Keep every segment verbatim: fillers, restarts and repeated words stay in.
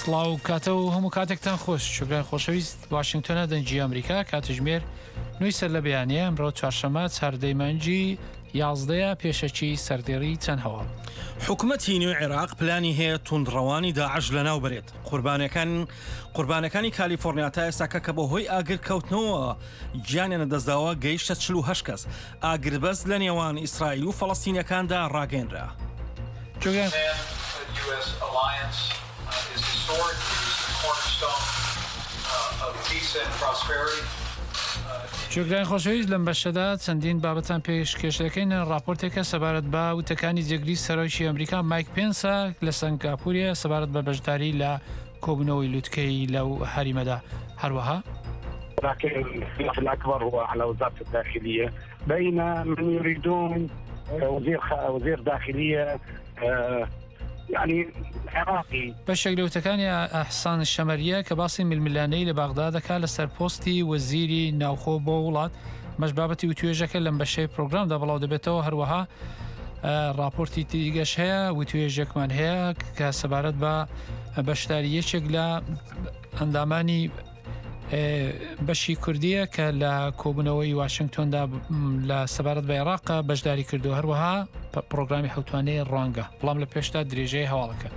سڵاو کاتە و هەموو کاتێکتان خۆش شوگران خۆشەویست واشنگتۆنە دەنجی ئەمریکا کاتژمێر نوێی سەر لە بەیانەیە ئەمڕۆ چوارشەممە چاردەی مانگی یازدەیە پێشەکی سەردێڕی چەند هەواڵ. حکوومەتی نوێ عێراق پلانی هەیە توندڕەوانی داعش لەناو بڕێت. قوربانەکان قوربانەکانی کالیفۆرنیا تا ئێستاکە کە بە هۆی ئاگر کەوتنەوە گیانیانە دەستداوە گەیشتە چل و هەشت کەس. ئاگربەست لە نێوان ئیسرائیل و فەڵەستینیەکاندا ڕاگەیەنرا. جۆگران خۆشەویست لەم بەشەدا چەندین بابەتان پێشکەشەکەین راپۆرتێکە سەبارەت بە وتەکانی جێگری سەرۆکی ئەمریکا مایک پێنسە لە سنگاپوریە سەبارەت بە بەشداری لە کۆبوونەوەی لوتکەی لەو هەریمەدا. هەروەها لكن الخلاف الأكبر هو على وزارة الداخلية بين من يريدون وزير وزير داخلية يعني عراقي. بەشێک لە وتەکانی ئەحسان شەمەریە کە باسی ململانەی لە باغدا دەکات لەسەر پۆستی وەزیری ناوخۆ بۆ وڵات مەش بابەتی وتوێژەکە لەم بەشەی پرۆگرامدا بەڵاو دەبێتەوە. هەروەها راپۆرتی دیگەش هەیە وتوێژێکمان هەیە کە سەبارەت بە بەشداری یەکێک لە ئەندامانی بەشی کوردیە کە لە کۆبوونەوەی واشنگتۆندا لە سەبارەت بە عێراق بەشداری کردو. هەروەها پرۆگرامی حوتوانەی ڕوانگە بەڵام لە پێشتا درێژەی هەواڵەکە.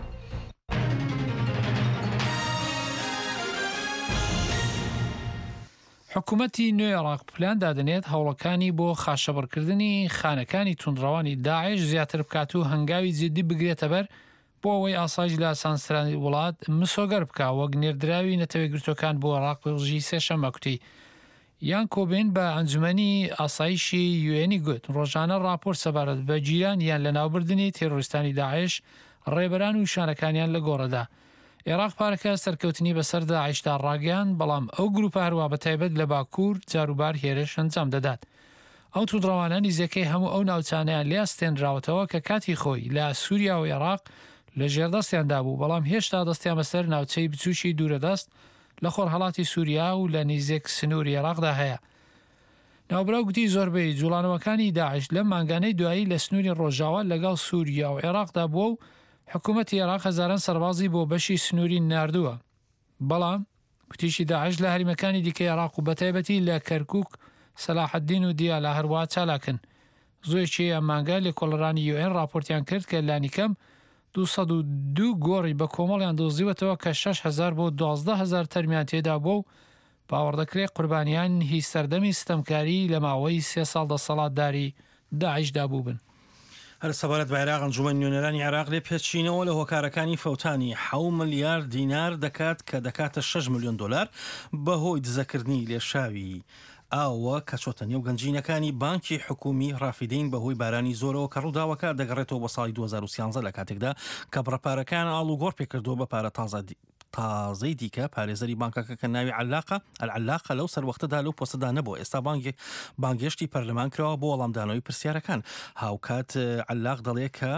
حکوومەتی نوێ عێراق پلان دادنێت هەوڵەکانی بۆ خاشەبڕکردنی خانەکانی توندڕەوانی داعش زیاتر بکات و هەنگاوی جدی بگرێتە بەر بۆ ئەوەی ئاسایش لە سانسرانی وڵات مسۆگەر بکە وەک نێردراوی نەتەوەی گرتوەکان بۆ عێراق ڕژی سێشەممە کوتی. یان کۆبێن بە ئەنجومەنی ئاسایشی یوێنی گوت ڕۆژانە راپۆرت سەبارەت بە جیران یان لە ناوبردنی تێڕۆریستانی داعش ڕێبەران و شانەکانیان لە گۆڕەدا. عێراق پارەکە سەرکەوتنی بەسەر داعشدا ڕاگەیان بەڵام ئەو گروپە هەروە بەتایبەت لە باکوور جاروبار هێرش ئەنجام دەدات. ئەو توندڕەوانە نزیەکەی هەموو ئەو ناوچانیان لیاستێنراوەتەوە کە کاتی خۆی لە سووریا و عێراق لە ژێردەستیاندا بوو بەڵام هێشتا دەستیان بەسەر ناوچەی بچووکی دوورەدەست لە خۆرهەڵاتی سووریا و لە نزیک سنووری عێراقدا هەیە. ناوبراو گوتی زۆربەی جوڵانەوەکانی داعش لە مانگانەی دوایی لە سنووری ڕۆژاوە لەگەڵ سووریا و عێراقدا بووە و حکوومەتی عێراق هەزاران سەربازی بۆ بەشی سنووری ناردووە. بەڵام کوتیشی داعش لە هەریمەکانی دیکەی عێراق و بەتایبەتی لە کەرکووک سەلاحەددین و دیالە هەروە چالاکن. زۆرێکی ئەم مانگە لە کۆڵەرانی یو ئێن راپۆرتیان کرد کە لانیکەم دووسەد و دوو گۆڕی بە کۆمەڵیان دۆزیوەتەوە کە شەش هەزار بۆ دوازدە هەزار تەرمیان تێدا بوو و باوەڕدەکرێت قوربانیان هی سەردەمی ستەمکاری لە ماوەی سێ ساڵ دەسەڵاتداری داعشدا بوو بن. هەر سەبارەت بە عێراق ئەنجومەن نوێنەرانی عێراق لێ پێچینەوە لە هۆکارەکانی فەوتانی حەوت ملیار دینار دەکات کە دەکاتە شەش ملیۆن دۆلار بەهۆی دزەکردنی لێشاوی ئاوە کە چۆتە نێو گەنجینەکانی بانکی حکومی ڕافیدین بەهۆی بارانی زۆرەوە کە ڕووداوەکە دەگەڕێتەوە بە ساڵی دوو هەزار و سیانزە لە کاتێکدا کە بڕەپارەکان ئاڵوگۆڕ پێکردەوە بە پارە تازە تازەی دیکە پارێزەری بانکەکە کە ناوی علاقە العلاقە لەو سەروەختەدا لەو پۆستەدا نەبوو. ئێستا بانگێشتی پەرلەمان کراوە بۆ وەڵامدانەوەی پرسیارەکان. هاوکات علاق دەڵێ کە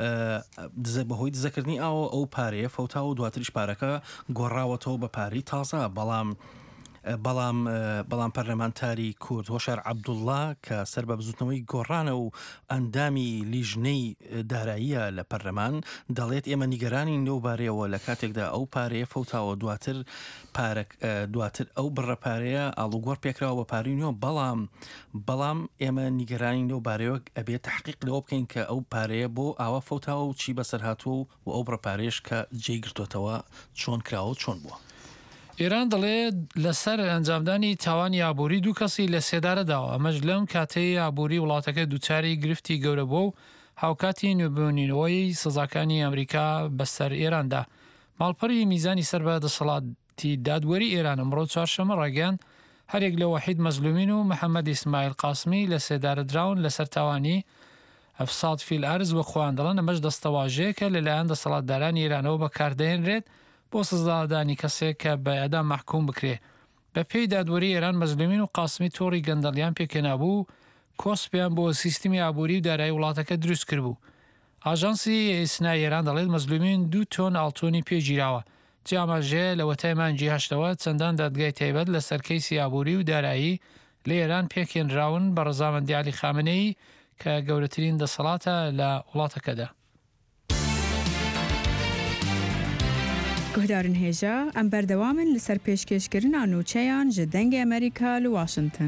بەهۆی دزەکردنی ئاوە ئەو پارەیە فەوتا و دواتریش پارەکە گۆڕاوەتەوە بە پارەی تازە. بەڵام بەڵام بەڵام پەرلەمانتاری کورد هۆشار عەبدوڵڵا کە سەر بە بزوتنەوەی گۆڕانە و ئەندامی لیژنەی داراییە لە پەرلەمان دەڵێت ئێمە نیگەرانی نەوبارەیەوە لە کاتێکدا ئەو پارەیە فەوتاوە دواتر دواتر ئەو بڕەپارەیە ئاڵوگۆڕ پێکراوە بە پارەی نوێ. بەڵام بەڵام ئێمە نیگەرانی نەوبارەوە ئەبێت تحقیق لەوە بکەین کە ئەو پارەیە بۆ ئاوا فەوتاوە و چی بەسەر هاتووە و ئەو بڕەپارێش کە جێی گرتوێتەوە چۆن کراوە و چۆن بووە. ئێران دەڵێت لەسەر ئەنجامدانی تاوانی ئابووری دوو کەسی لە سێدارەداوە. ئەمەش لەم کاتەی ئابووری وڵاتەکە دووچاری گرفتی گەورە بوو و هاوکاتی نوێبوونینەوەی سزاکانی ئەمریکا بەسەر ئێراندا. ماڵپەڕی میزانی سەر بە دەسەڵاتی دادوەری ئێران ئەمڕۆ چوارشەممە ڕاگەیاند هەرێک لە وەحید مەزلومین و محەممەد ئیسماعیل قاسمی لە سێدارەدراون لەسەر تاوانی ئەفساد فیل ئارز وە خۆیان دەڵێن ئەمەش دەستەواژەیەکە لەلایەن دەسەڵاتدارانی ئێرانەوە بەکاردەهێنرێت بۆ سزادانی کەسێک کە بە ئەدام محکوم بکرێ. بە پێی دادوەری ئێران مەزلومین و قاسمی تۆڕی گەندەڵیان پێکێنابوو کۆسپیان بۆ سیستمی ئابووری و دارایی وڵاتەکە دروست کردبوو. ئاژانسی ئیسنای ئێران دەڵێت مەزلومین دوو تۆن ئاڵتۆنی پێگیراوە. جاماژەیە لە وەتای مانگی هەشتەوە چەندان دادگای تایبەت لە سەرکەیسی ئابووری و دارایی لە ئێران پێکێنراون بە ڕەزامەندی عەلی خامنەیی کە گەورەترین دەسەڵاتە لە وڵاتەکەدا. گهدارن هێژە ئەم بەردەوامن لەسەر پێشکەشکردنا نوچەیان ji dengê ئەمریکا li Washington.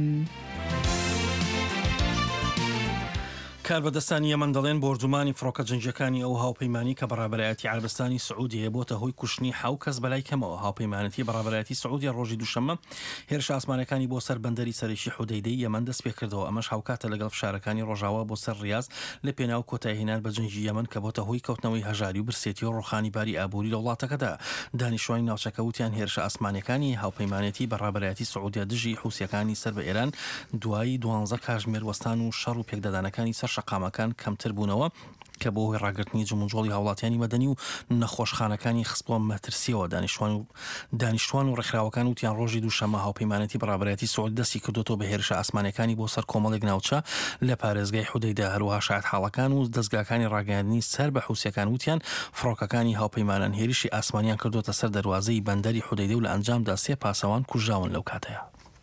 کاربەدەستانی یەمەن دەڵێن بۆردومانی فڕۆکە جەنگیەکانی ئەو هاوپەیمانی کە بەڕابەرایەتی عەربستانی سعودی بۆتە هۆی کوشتنی حەو کەس بەلای کەمەوە. هاوپەیمانەتی بەڕابەرایەتی سعودی ڕۆژی دووشەممە هێرش ئاسمانەکانی بۆ سەر بەندەری سەرەکی حودەیدەی یەمەن دەست پێ کردەوە. ئەمەش هاوکاتە لەگەڵ فشارەکانی ڕۆژاوا بۆ سەر ڕیاض لە پێناو کۆتایهێنان بە جەنگی یەمەن کە بۆتە هۆی کەوتنەوەی هەژاری و برسێتی و ڕۆخانی باری ئابووری لە وڵاتەکەدا. دانیشتوانی ناوچەکە وتیان هێرشە ئاسمانەکانی هاوپەیمانەتی بەڕابەرایەتی سعودیا دژی حوسیەکانی سەر بە ئێران دوایی دوانزە کاتژمێر وەستان و شەڕ و پێکدادانەکانی سەر شەقامەکان کەمتر بوونەوە کە بۆ هۆی ڕاگررتنی جمونجۆڵی هاوڵاتیانی مەدەنی و نەخۆشخانەکانی خستبووە مەترسیەوە. دانیشتوان و دانیشتوان و ڕێکخراوەکان وتیان ڕۆژی دووشەممە هاوپەیمانەتی بەڕابەرایەتی سعودی دەستی کردوتەوە بە هێرشە ئاسمانەکانی بۆ سەر کۆمەڵێک ناوچە لە پارێزگای حودەیدا. هەروەها شایەت حاڵەکان و دەستگاکانی ڕاگەیاندنی سەر بە حوسیەکان وتیان فڕۆکەکانی هاوپەیمانان هێرشی ئاسمانیان کردوتە سەر دەواازەی بەندەری حودەیدە و لە ئەنجامدا سێ پاسەوان کوژراون لەو کاتەیە.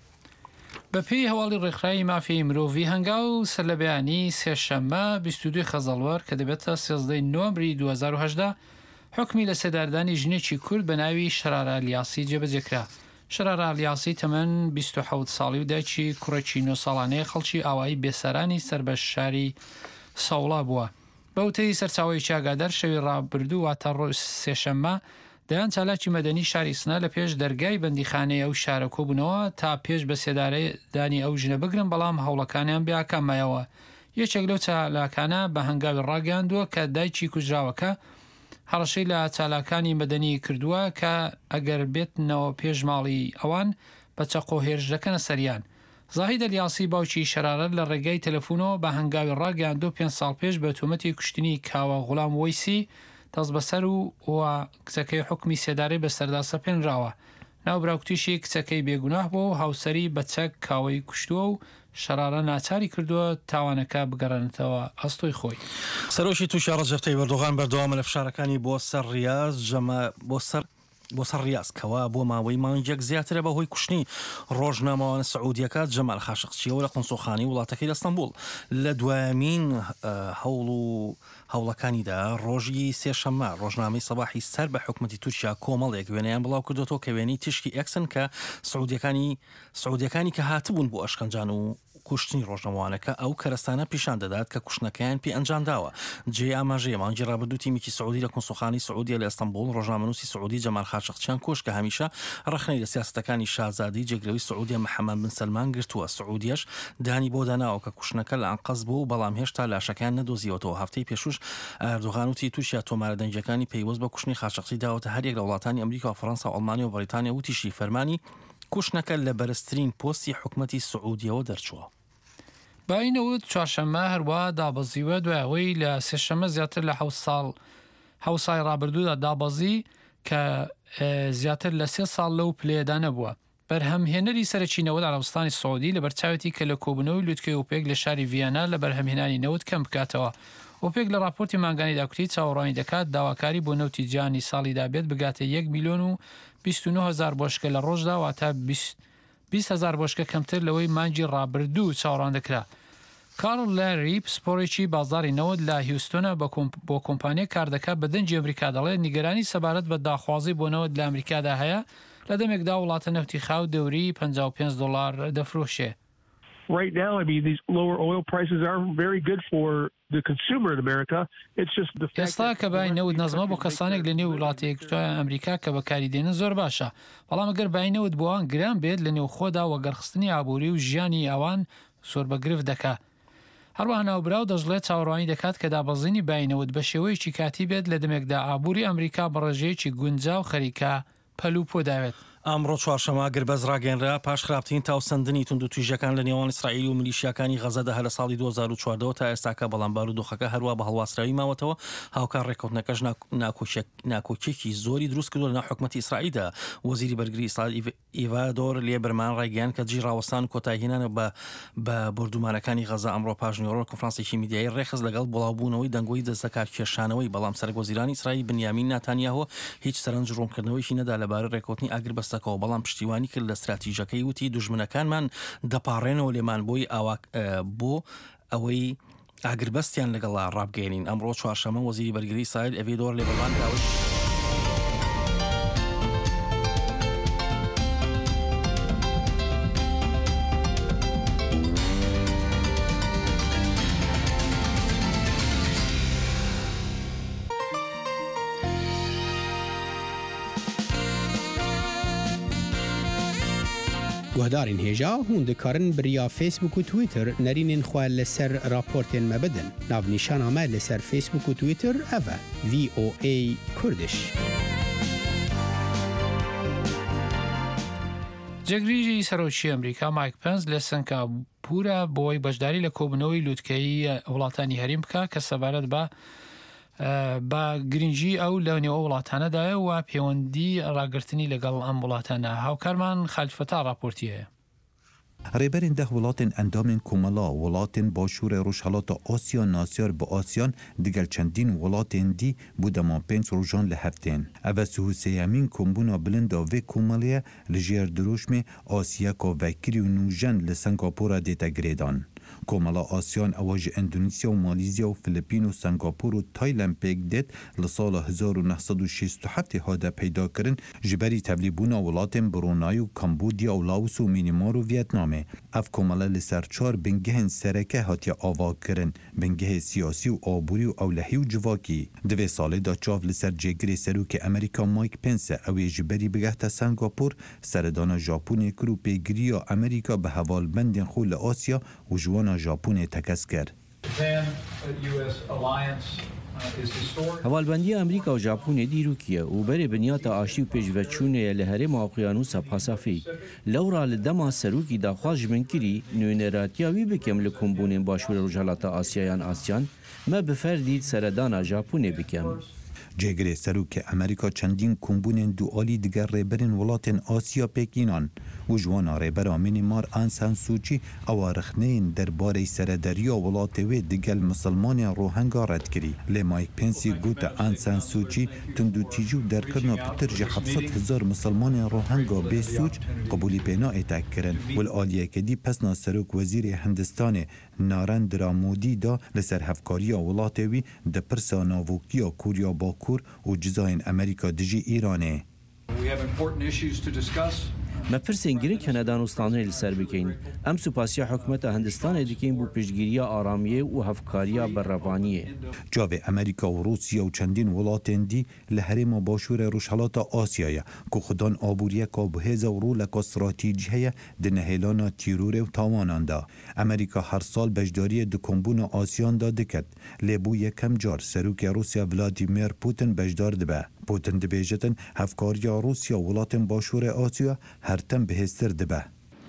بەپێی هەواڵی ڕێکخراوی مافیای مرۆڤی هەنگاو سەر لە بەیانی سێشەممە بیست و دوو خەزەڵوەر کە دەبێتە سێزدەی نۆمبری دوو هەزار و هەژدە حکمی لە سێداردانی ژنێکی کورد بە ناوی شەرارە ئەلیاسی جێبەجێکرا. شەرارە ئەلیاسی تەمەن بیست و حەوت ساڵی و دایکی کوڕێکی نۆ ساڵانەیە خەڵکی ئاوایی بێسەرانی سەر بە شاری سەوڵا بووە. بەوتەی سەرچاوی چاگادەر شەوی ڕابردوو واتە ڕۆژ سێشەممە دەیان چالاکی مەدەنی شاری سنە لە پێش دەرگای بەندیخانەی ئەو شارە کۆبوونەوە تا پێش بە سێدارەدانی ئەو ژنە بگرن، بەڵام هەوڵەکانیان بیاکەمایەوە. یەکێک لەو چالاکانە بە هەنگاوی ڕاگەاندووە کە دایکی کوژراوەکە هەڕەشەی لە چالاکانی مەدەنی کردووە کە ئەگەر بێتنەوە پێش ماڵی ئەوان بە چەقۆ هێرش دەکەنە سەریان. زاهید ئەلیاسی باوکی شەرارەت لە ڕێگای تەلەفۆنەوە بە هەنگاوی ڕاگەاندوو پێنج ساڵ پێش بە تۆمەتی کوشتنی کاوە غوڵام وەیسی دەست بەسەر و و کچەکەی حکمی سێدارەی بەسەردا سەپێنراوە. ناوبراوکتیشی کچەکەی بێگوناه بۆ و هاوسەری بە چەک کاوەی کوشتووە و شەرارە ناچاری کردووە تاوانەکە بگەڕێنێتەوە ئەستۆی خۆی. سەرۆکی تووشی ڕەجەب تەیب ئەردۆغان بەردەوامە لە فشارەکانی بۆ سەر ڕیاض جەمە بۆ سەر بۆ سەر ڕیاز کەوا بۆ ماوەی مانگێک زیاترە بەهۆی کوشتنی ڕۆژنامەوانە سعودیەکە جەمال خاشقچیەوە لە قونسوخانی وڵاتەکەی ئەستەمبول لە دوایمین هەوڵ و هەوڵەکانیدا ڕۆژی سێشەممە ڕۆژنامەی سەباحی سەر بە حکومەتی تورکیا کۆمەڵێک وێنەیان بڵاو کردوەوە کە وێنەی تشکی ئەکسن کە سعودیەکانی سعودیەکانی کە هاتبوون بۆ ئەشکەنجان و کوشتنی ڕۆژنەوانەکە ئەو کەرەستانە پیشان دەدات کە کوشتنەکەیان پێ ئەنجامداوە. جێ ئاماژەیە مانگی ڕابردوو تیمێکی سعودی لە کونسوخانی سعودیە لە ئەستەمبول ڕۆژنامەنووسی سعودی جەمال خاشقچیان کۆش کە هەمیشە ڕخنەی لە سیاسەتەکانی شازادی جێگرەوەی سعودیە محەممەد بن سەلمان گرتووە. سعودیەش دانی بۆ داناوە کە کوشتنەکە لە ئەنقەز بوو، بەڵام هێشتا لاشەکان نەدۆزیەوەتەوە. هەفتەی پێشوش ئەردۆغان وتی تووشیا تۆمارە دەنجەکانی پەیوەست بە کوشتنی خاشقچی داوەتە هەرێک لە وڵاتانی ئەمریکا و فەڕەنسا و ئەڵمانیا و بەریتانیا وتیشی فەرمانی کوشتنەکە لە بەرزترین پۆستی حکومەتی سعودیەوە دەرچووە. باینەوت چوارشەممە هەروە دابەزیوە دوایەوەی لە سێشەممە زیاتر لە حەوت ساڵ حەوت ساڵی ڕابردوودا دابەزی کە زیاتر لە سێ ساڵ لەو پلێدا نەبووە. بەرهەمهێنەری سەرەکی نەوت عەرەبستانی سعودی لە بەرچاوێتی کە لە کۆبوونەوەی لوتکەی ئۆپێک لە شاری ڤیانا لە بەرهەمهێنانی نەوت کەم بکاتەوە. ئۆپێک لە راپۆرتی مانگانی داکوتی چاوەڕوانی دەکات داواکاری بۆ نەوتی جیهانی ساڵیدا بێت بگاتە یەک میلیۆن و بیست و نۆ هەزار بۆشکە لە ڕۆژدا واتە بیست هەزار بۆشکە کەمتر لەوەی مانگی ڕابردوو چاوەڕوان دەکرا. کارل لاری پسپۆڕێکی بازاری نەوت لە هیوستۆنە بۆ کۆمپانیای کاردەکە بە دەنجی ئەمریکا دەڵێت نیگەرانی سەبارەت بە داخوازی بۆ نەوت لە ئەمریکادا هەیە لە دەمێکدا وڵاتە نەوتی خاو دەوری پەنجا و پێنج دۆلار دەفرۆشێ. Right now, I mean, these lower oil prices are very good for the consumer in America. It's just the fact ئێستا کە باین نەوت نەزمە بۆ کەسانێک لە نێو وڵاتی یەکگرتووە ئەمریکا کە بەکاری دێنن زۆر باشە، بەڵام ئەگەر باینەوت بۆوان گران بێت لە نێو خۆدا وەگەرخستنی ئابووری و ژیانی ئەوان زۆر بەگرفت دەکات. هەروەها ناوبراو دەژڵێت چاوەڕوانی دەکات کە دابەزینی باینەوت بە شێوەیەکی کاتی بێت لە دەمێکدا ئابووری ئەمریکا بەڕێژەیەکی گونجاو خەریکە پەلوو پۆداوێت. ئەمڕۆ چوارشەممە گربەز ڕاگەنرا پاش خراپترین تاوسەندنی تونند و تویژەکان لە نێوان ئیسرائیل و میلیشیاکانی غەزەدا هە لە ساڵی دوو هەزار و چواردە تا ئێستاکە، بەڵام بارودۆخەکە هەروە بە هەڵواسراوی ماوەتەوە. هاوکار ڕێکەوتنەکەش ناکۆچێکی زۆری دروست کردووە لە ناو حکومەتی ئیسرائیلدا. وەزیری بەرگری ئیسرائیل ئیڤادۆر لێبەرمان ڕایگەیاند کە جیڕاوەستان و کۆتایهێنانە بە بردومانەکانی غەزە ئەمڕۆ پاژنیۆڕۆ کۆنفرانسێکی میدیایی ڕێخست لەگەڵ بڵاوبوونەوەی دەنگۆی دەستەکات کێشانەوەی، بەڵام سەرۆکوەزیرانی ئیسرائیل بنیامین ناتانیاهۆ هیچ سەرنج ڕوونکردنەوەیشی نەدا لەبارەی ڕێکەوتنی ئاگربەستەکەەوە، بەڵام پشتیوانی کرد لە استراتیژەکەی وتی دوژمنەکانمان دەپاڕێنەوە لێمان بۆی بۆ ئەوەی ئاگربەستیان لەگەڵا ڕابگەێنین. ئەمڕۆ چوارشەممە وەزیری بەرگری ئیسرائیل ئەڤێدۆر لێبەرمان داوت گهدارین هیجا هون دکارن بریا فیسبوک و تویتر نرینین خواه لسر راپورتین مبدن. ناو نیشان آمد لسر فیسبوک و تویتر اوه وی او ای کردش. جگریجی سەرۆکی ئەمریکا مایک پنس لە سنگاپورە بۆی بەشداری لە کۆبنەوەی لووتکەیی وڵاتانی هەریم بکە کە سەبارەت بە بە گرنگجی ئەو لە نێوە وڵاتانەدایە و پەیوەندی ڕاگررتنی لەگەڵ ئەم وڵاتانە. هاوکارمان خالیفەتا راپۆرتی هەیە. ریبرین ده ولاتن اندامین کوملا ولاتن باشور روشالات آسیا ناسیار با آسیان دیگر چندین ولاتن دی بودمان پنج روزان لهفتین. اوه سهوسیامین کمبونا بلندا و کومالیه لجیر دروشم آسیا که وکری و نوژن لسنگاپورا دیتا گریدان. کوملا آسیان اواج اندونیسیا و مالیزیا و فیلیپین و سنگاپور و تایلند پیک دید لسال هزار و نهصد و شصت و هفت هاده پیدا کرن جبری تبلیبونا ولاتن برونای و کمبودیا و لاوس و مینیمار و ویتنامه. اف کوملا لسر چار بنگهن سرکه هاتی آوا کرن بنگه سیاسی و آبوری و اولهی و جواکی. دوی ساله دا چاف لسر جگری سروک امریکا مایک پنس اوی جبری بگهت سنگاپور سردانا ژاپن کرو پیگری و امریکا به حوال بندن خول آسیا و جوانا ژاپن تکس کرد. هوالبندی امریکا و ژاپن دیروکیه و بری بنیات آشتی و پیشوچونه لهرم اقیانوس پاسیفیک لورا لدما سروکی داخواج منکری نوینراتیاوی بکم لکمبونین باشور روجالات آسیایان آسیان ما بفردید سردانا ژاپن بکم. جگری سروک امریکا چندین کمبونین دوالی دیگر ریبرین ولاتن آسیا پیکینان و جوانا ریبرا مینیمار آنسان سوچی اوارخنین درباره سردریا ولات و دیگر مسلمان روهنگا رد کری. لی مایک پنسی گوت آنسان سوچی تندو تیجو در کرنا پتر جه هفتصد هزار مسلمان روهنگا به سوچ قبولی پینا اتک کرن ول آلیه کدی پسنا سروک وزیر هندستان نارندرا مودی دا لسر هفکاریا ولات وی د پرسا ناوکیا کوریا باکور و جزاین امریکا دجی ایرانه. ما پرسین گیری کندان استانری لسر بکین. ام سپاسیا حکومت هندستان دکین بو پیشگیری آرامیه و هفکاریا برروانیه. جاوه امریکا و روسیا و چندین ولاتن دی لحرم باشور روشالات آسیایه که خودان آبوریه که بهز و رولک استراتیجیه دنهیلانا تیرور و تاوانان دا. امریکا هر سال بجداری دکمبون آسیان دا دکت. لبو یکم جار سروک روسیا ولادیمیر پوتین بجدار دبه. پوتین دبیجتن هفکاریا روسیا ولاتن باشور آسیا هر تم بهستر دبه.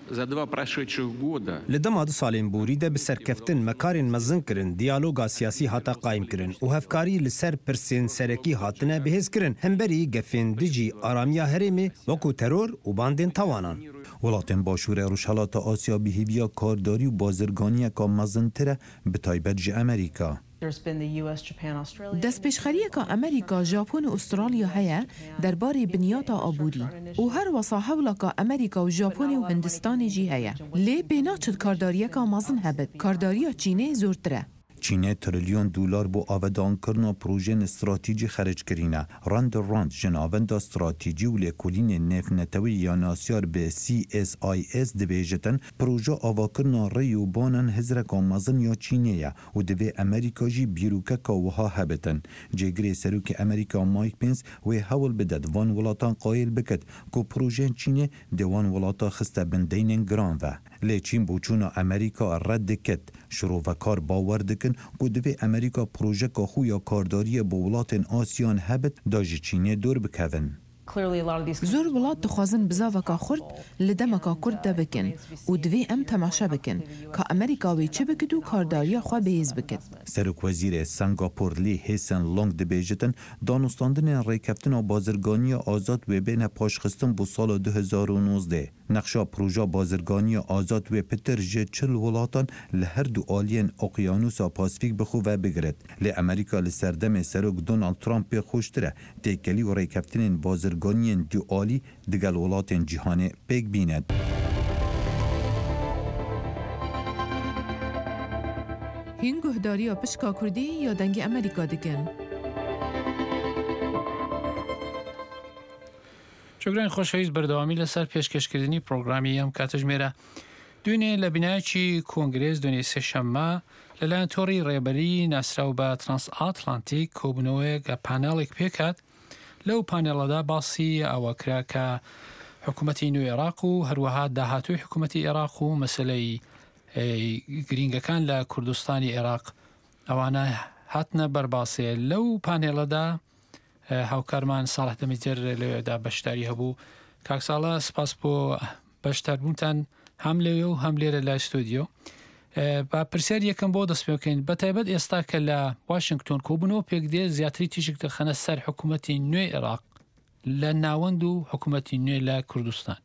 لدم هادو سالین بوری ده بسرکفتن مکارین مزن کرن دیالوگا سیاسی هاتا قایم کرن و هفکاری لسر پرسین سرکی هاتنه بهز کرن همبری گفین دجی آرامیا هرمی وکو ترور و باندین توانان. ولاتن باشور روشالات آسیا بهیویا کارداری و بازرگانی که مزنتره به تایبت جی امریکا. دست پیشخریه که امریکا، ژاپن و استرالیا هیا درباره بنیات آبوری و هر وصا حولا که امریکا و ژاپن و هندستان جی هیا لی بینا چد کارداریه که مازن هبد کارداریا چینه زورتره. چینه تریلیون دلار بو آودان کرنا پروژه استراتیجی خرج کرینه. راند راند جناوند استراتیجی و لیکولین نف نتوی یا ناسیار به سی اس آی اس دبیجتن پروژه آوا کرنا ریو بانن هزرک آمازن یا چینه و دوی امریکا جی بیروکه که وها هبتن. جگری سروک امریکا مایک پنس و حول بدد وان ولاتان قایل بکد که پروژه چینه دوان ولاتا خسته بندین گران و لی چین بوچونا امریکا رد کت شروع و کار باور دکن که دوی امریکا پروژه که خویا کارداری با ولاتن آسیان هبت داجی چینه دور بکون. زور ولات دخوازن بزاوکا خورد لدمکا کرد ده بکن و دوی ام تماشا بکن که امریکاوی چه بکدو کارداریا خواه بیز بکد. سرک وزیر سنگاپور لی هیسن لانگ دبیجتن دانستاندن ریکفتن و بازرگانی آزاد و بین پاشخستن بو سال دو هزار و نوزده. نقشا پروژه بازرگانی آزاد و پتر جه چل ولاتان لهر دو آلین اقیانوسا پاسفیک بخو و بگرد. لی امریکا لسردم سرک دونالد ترامپ خوشتره تیکلی و ریکفتن بازرگانی دو آلی دگل ولاتن جهان پیک بیند. هین گهداری و پشکا کردی یا دنگ امریکا دکن. شکران خوشحیز بردوامی لسر پیشکشکردنی پروگرامی هم کاتج میره. دوینه لبنایچی کنگریز دونی سه شمه للان توری ریبری نسراو با ترانس آتلانتیک کوبنوه گا پانلیک پیکد لو پانل دا باسی او کرا که حکوومەتی نوێ عێراق و هەروەها داهاتوی حکوومەتی عێراق و مەسلەی گرینگەکان لە کوردستانی عێراق ئەوانە هاتنە بەرباسێ. لەو پانێڵەدا هاوکارمان ساڵح دەمیجەر لەوێدا بەشداری هەبوو. کاکساڵە سپاس بۆ بەشداربوونتان هەم لەوێ و هەم لێرە لای ستودیۆ. با پرسیار یەکەم بۆ دەست پێ بکەین بەتایبەت ئێستا کە لە واشنگتۆن کۆبوونەوە پێک دێ زیاتری تیشک دەخەنە سەر حکوومەتی نوێ عێراق لە ناوەند و حکوومەتی نوێ لە کوردستان.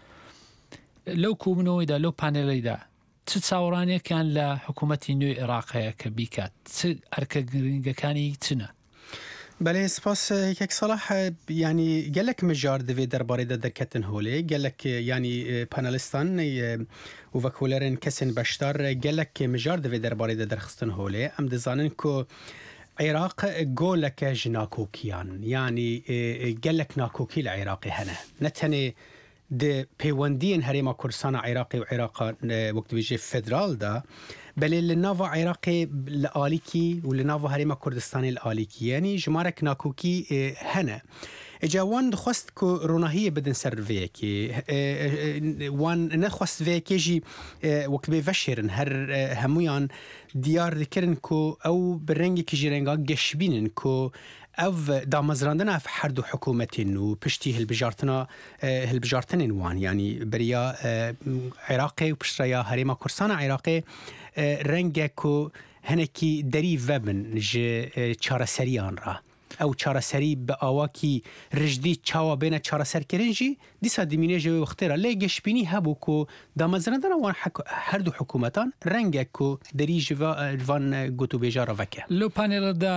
لەو کۆبوونەوەیدا لەو پانێڵەیدا چ چاوەڕانێکیان لە حکوومەتی نوێ عێراق هەیە کە بیکات؟ چ ئەرکە گرنگەکانی چنە؟ بەڵێ سپاس یەک سەڵاح ینی گەلک مژار دەوێت دەربارەیدا دەرکەتن هۆلێ گەلک ینی پانەلیستان و وەکولەرن کەسن بەشدار گەلک مژار دەوێت دەربارەیدا دەرخستن هۆلێ ئەم دەزانن کۆ عێراق گۆلەکە ژ ناکۆکیان ینی گەلک ناکۆکی لە عێراقی هەنە نەتەنێ د پەیوەندیên هەرێما کوردستانە عێراقی و عێراقا وەکتبێژێ فدرالدا بەلێ لە ناوە عێراقی لە ئالیکی و لە ناوە هەرێما کوردستانی لە ئالیکی یعنی ژمارەك ناکۆکی هەنە. ئەجا وان دخواست کە ڕۆناهیە بدن سەر vەیەکێ وان نەخواست vەیەکێژی وەکبێ vەشێرن هەر هەمویان دیار دەکردن کۆ ئەو بەرەنگێکی ژێرەنگا گەشبینن کۆ ئەو دامەزراندنە ئەف هەردوو حکوومەتین و پشتی هەلبژارتنە هەلبژارتنین وان ینی بەریا عێراقی و پشتڕیا هەرێما کوردستانە عێراقی ڕەنگێک و هەنێکی دەری vەبن ji چارەسەریان ڕا ئەو چارەسەری بە ئاواکی ڕژدی چاوە بێنە چارەسەرکردن jî دیسا دمینێژەوەی وەختێرە لێ گەشتبینی هەبوو کۆ دامەزراندنە وان هەردوو حکوومەتان ڕەنگێک و دەری ڤان گوتوبێژە ڕەڤەکە. لەو پانێڵەدا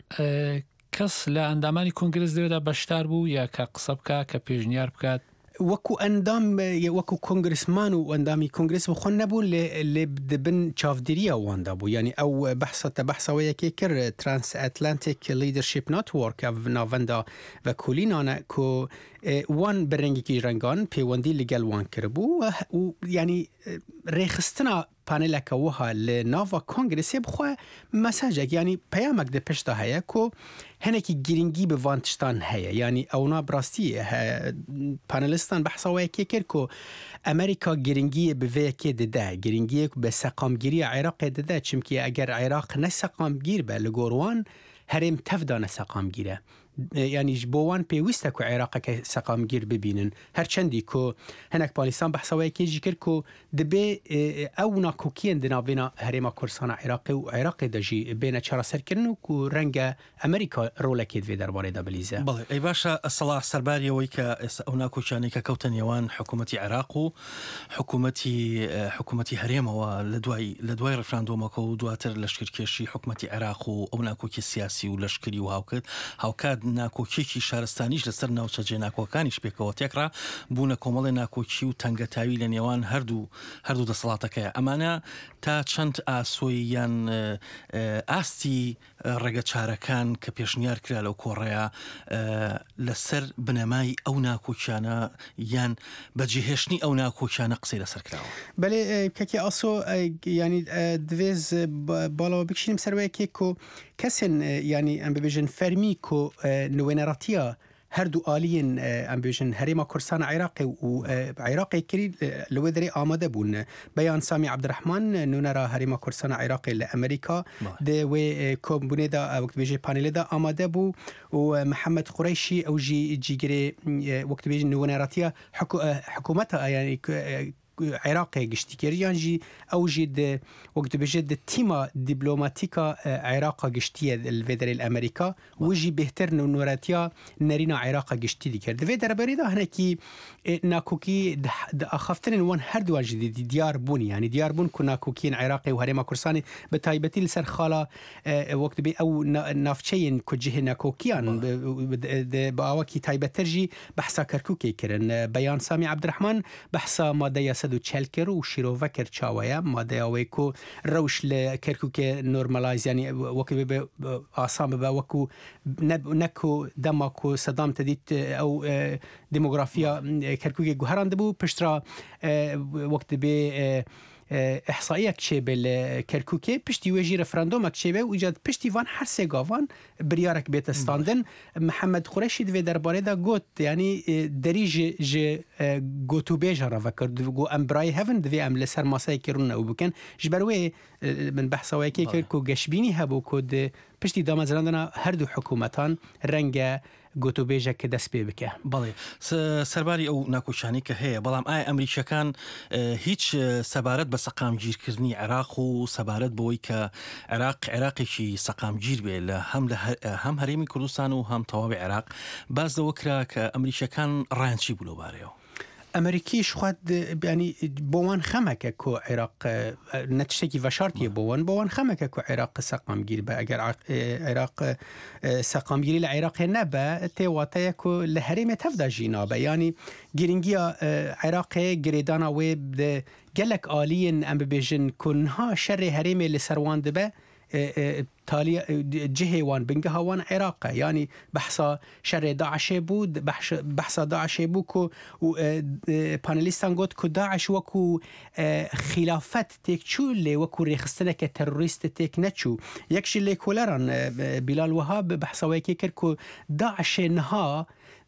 کەس لە ئەندامانی کۆنگرس دەوێدا بەشدار بوو یا کە قسە بکە کە پێشنیار بکات وەکو ئەندام وەکو کۆنگرسمان و ئەندامی کۆنگرس بخۆن نەبوو لێ دەبن چاودێریە واندا بوو ینی ئەو بەحسەتە بەحسەوەیەکی کرد ترانس ئەتلانتیک لیدرشیپ نەتوۆرک ناوەندا بە کولینانە کۆ وان بەرەنگێکی ڕەنگان پەیوەندی لەگەڵ وان کردبوو و ینی ڕێخستنە پانێلەکە وها لە ناوە کۆنگرسێ بخوا مەساجێک ینی پەیامێک دە پشتە هەیە کۆ هەنێکی گرنگی بە وان تشتان هەیە ینی ئەونا براستی پانەلیستان بەحسەوەیەکی کرد کۆ ئەمریکا گرنگیە بڤەیەکێ دەدا گرنگیەک بە سەقامگیری عێراقێ دەدا چمکی ئەگەر عێراق نەسەقامگیر بە لە گۆڕوان هەرێم تەفدا نەسەقامگیرە ینیش بۆ وان پێویستە کە عێراقەکە سەقامگیر ببینن هەرچەندی کۆ هەنێک پالیستان بەحسەوەیەکێژی کرد کۆ دەبێ ئەو ناکۆکیان دنابێنە هەرێما کوردستانە عێراقی و عێراقی دەژی بێنە چارەسەرکردن و و ڕەنگە ئەمریکا ڕۆڵەکێت وێ دەربارەیدا بلیزە. بەڵێ ئەی باشە سەڵاح سەرباریەوەی کە ئەو ناکۆکیانەی کە کەوتە نێوان حکوومەتی عێراق و حکوومەتی حکوومەتی هەرێمەوە لە دوای لە دوای ڕفراندۆمەکە و دواتر لەشکرکێشی حکوومەتی عێراق و ئەو ناکۆکی سیاسی و لەشکری و هاوکرد هاوکات ناکۆکیێکی شارستانیش لەسەر ناوچەجێ ناکۆکانیش پێکەوە تێکرا بوونە کۆمەڵی ناکۆکی و تەنگەتاوی لە نێوان هەردوو هەردوو دەسەڵاتەکەیە. ئەمانە تا چەند ئاسۆی یان ئاستی ڕێگە چارەکان کە پێشنیار کرا لەو کۆڕەیە لەسەر بنەمای ئەو ناکۆکیانە یان بەجێهێشتنی ئەو ناکۆکیانە قسەی لەسەر کراوە. بەڵێ کەکی ئاسۆ ینی دوێز باڵەوە بکشینم سەروەیەکێک کۆ کەسن ینی ئەم ببێژن فەرمی کۆ نوێنەڕەتیە هەردوو ئالیین ئەم بێژن هەرێما کوردستانە عێراقی و عێراقی کردی لەوێ دەرێ ئامادە بوون بەیان سامی عەبدڕەحمان نوێنەرە هەرێما کوردستانە عێراقی لە ئەمریکا دەوێ کۆمبونێدا وەکتبێژێ پانێلێدا ئامادە بوو و محەممەد قوڕیشی ئەو ژی جیگرێ وەکتبێژ نوێنەڕەتیە حکوومەتە ینی عێراقی گشتیکردیانجی ئەو ژی وەکت بژێت تیمە دیبلۆماتیکە عێراقا گشتیە لێدەرێ ئەمریکا وژی بهتر نوێنەرەتیە نەرینە عێراقا گشتی دیکرد دەوێ دەربەرێدا هەنێکی ناکۆکی ئاخافتنن وان هەردووانژی دیار بوونی ینی دیار بوون کو ناکۆکیین عێراقی و هەرێما کوردستانی بە تایبەتی لەسەر خاڵە وەکت بێ ئەو ناوچەیەن کوجهێ ناکۆکیان بە ئاواکی تایبەتەرژی بەحسا کەرکووکێ کردن بەیان سامی عەبدڕەحمان بەحسا مادەیە سەد و چەل کرد و شیرۆڤە کرد چاوەیە مادەیەوەی کۆ ڕەوش لە کەرکووکێ نۆرمەلایزیانی وەکو بێ ئاسان ببە وەکو نەکو دەماک و سەدام تەدیت ئەو دموگرافیا کەرکووکێ گوهران دەبوو پشترا وەکت بێ احصائیه کچه بل کرکوکه پشتی ویجی رفراندوم کچه به و ایجاد پشتی وان هر سه گاوان بریارک بیت استاندن محمد قریشی دوی درباره دا گوت یعنی دری ج ج گوتو بیجا را وکرد گو ام برای هفن دوی ام لسر ماسای کرون او بکن جبروی من بحثا وکی کرکو گشبینی هبو کد پشتی دامزراندنا هر دو حکومتان رنگ گوتو بیجا که دست پی بکه. بله سرباری او ناکوشانی که هی بلام آی امریکان هیچ سبارت بس سقام گیر کردنی عراق و سبارت بوی که عراق عراقی چی سقام گیر بیل هم له هم هریمی کردستان و هم توابع عراق باز دوکرا که امریکان رانچی بلو باریو. امریکیش خود یعنی بوان خمکه کو عراق نتشتکی و شرطی بوان بوان خمکه کو عراق سقام گیر به اگر عراق سقام گیری لعراق نبه تیواته کو لحریم تفدا جینا به یعنی گیرنگیا عراق گریدانا ویب گلک آلین ام ببیجن کنها شر حریم لسروان دبه تالي جهه وان بنجها وان عراق يعني بحثا شر داعش بود بحث بحثا داعش بوكو باناليستان قلت كو داعش وكو خلافات تيكشو اللي وكو ريخستنا كتروريست تيك نتشو يكشي اللي كولاران بلال وهاب بحثا ويكيكر كو داعش نها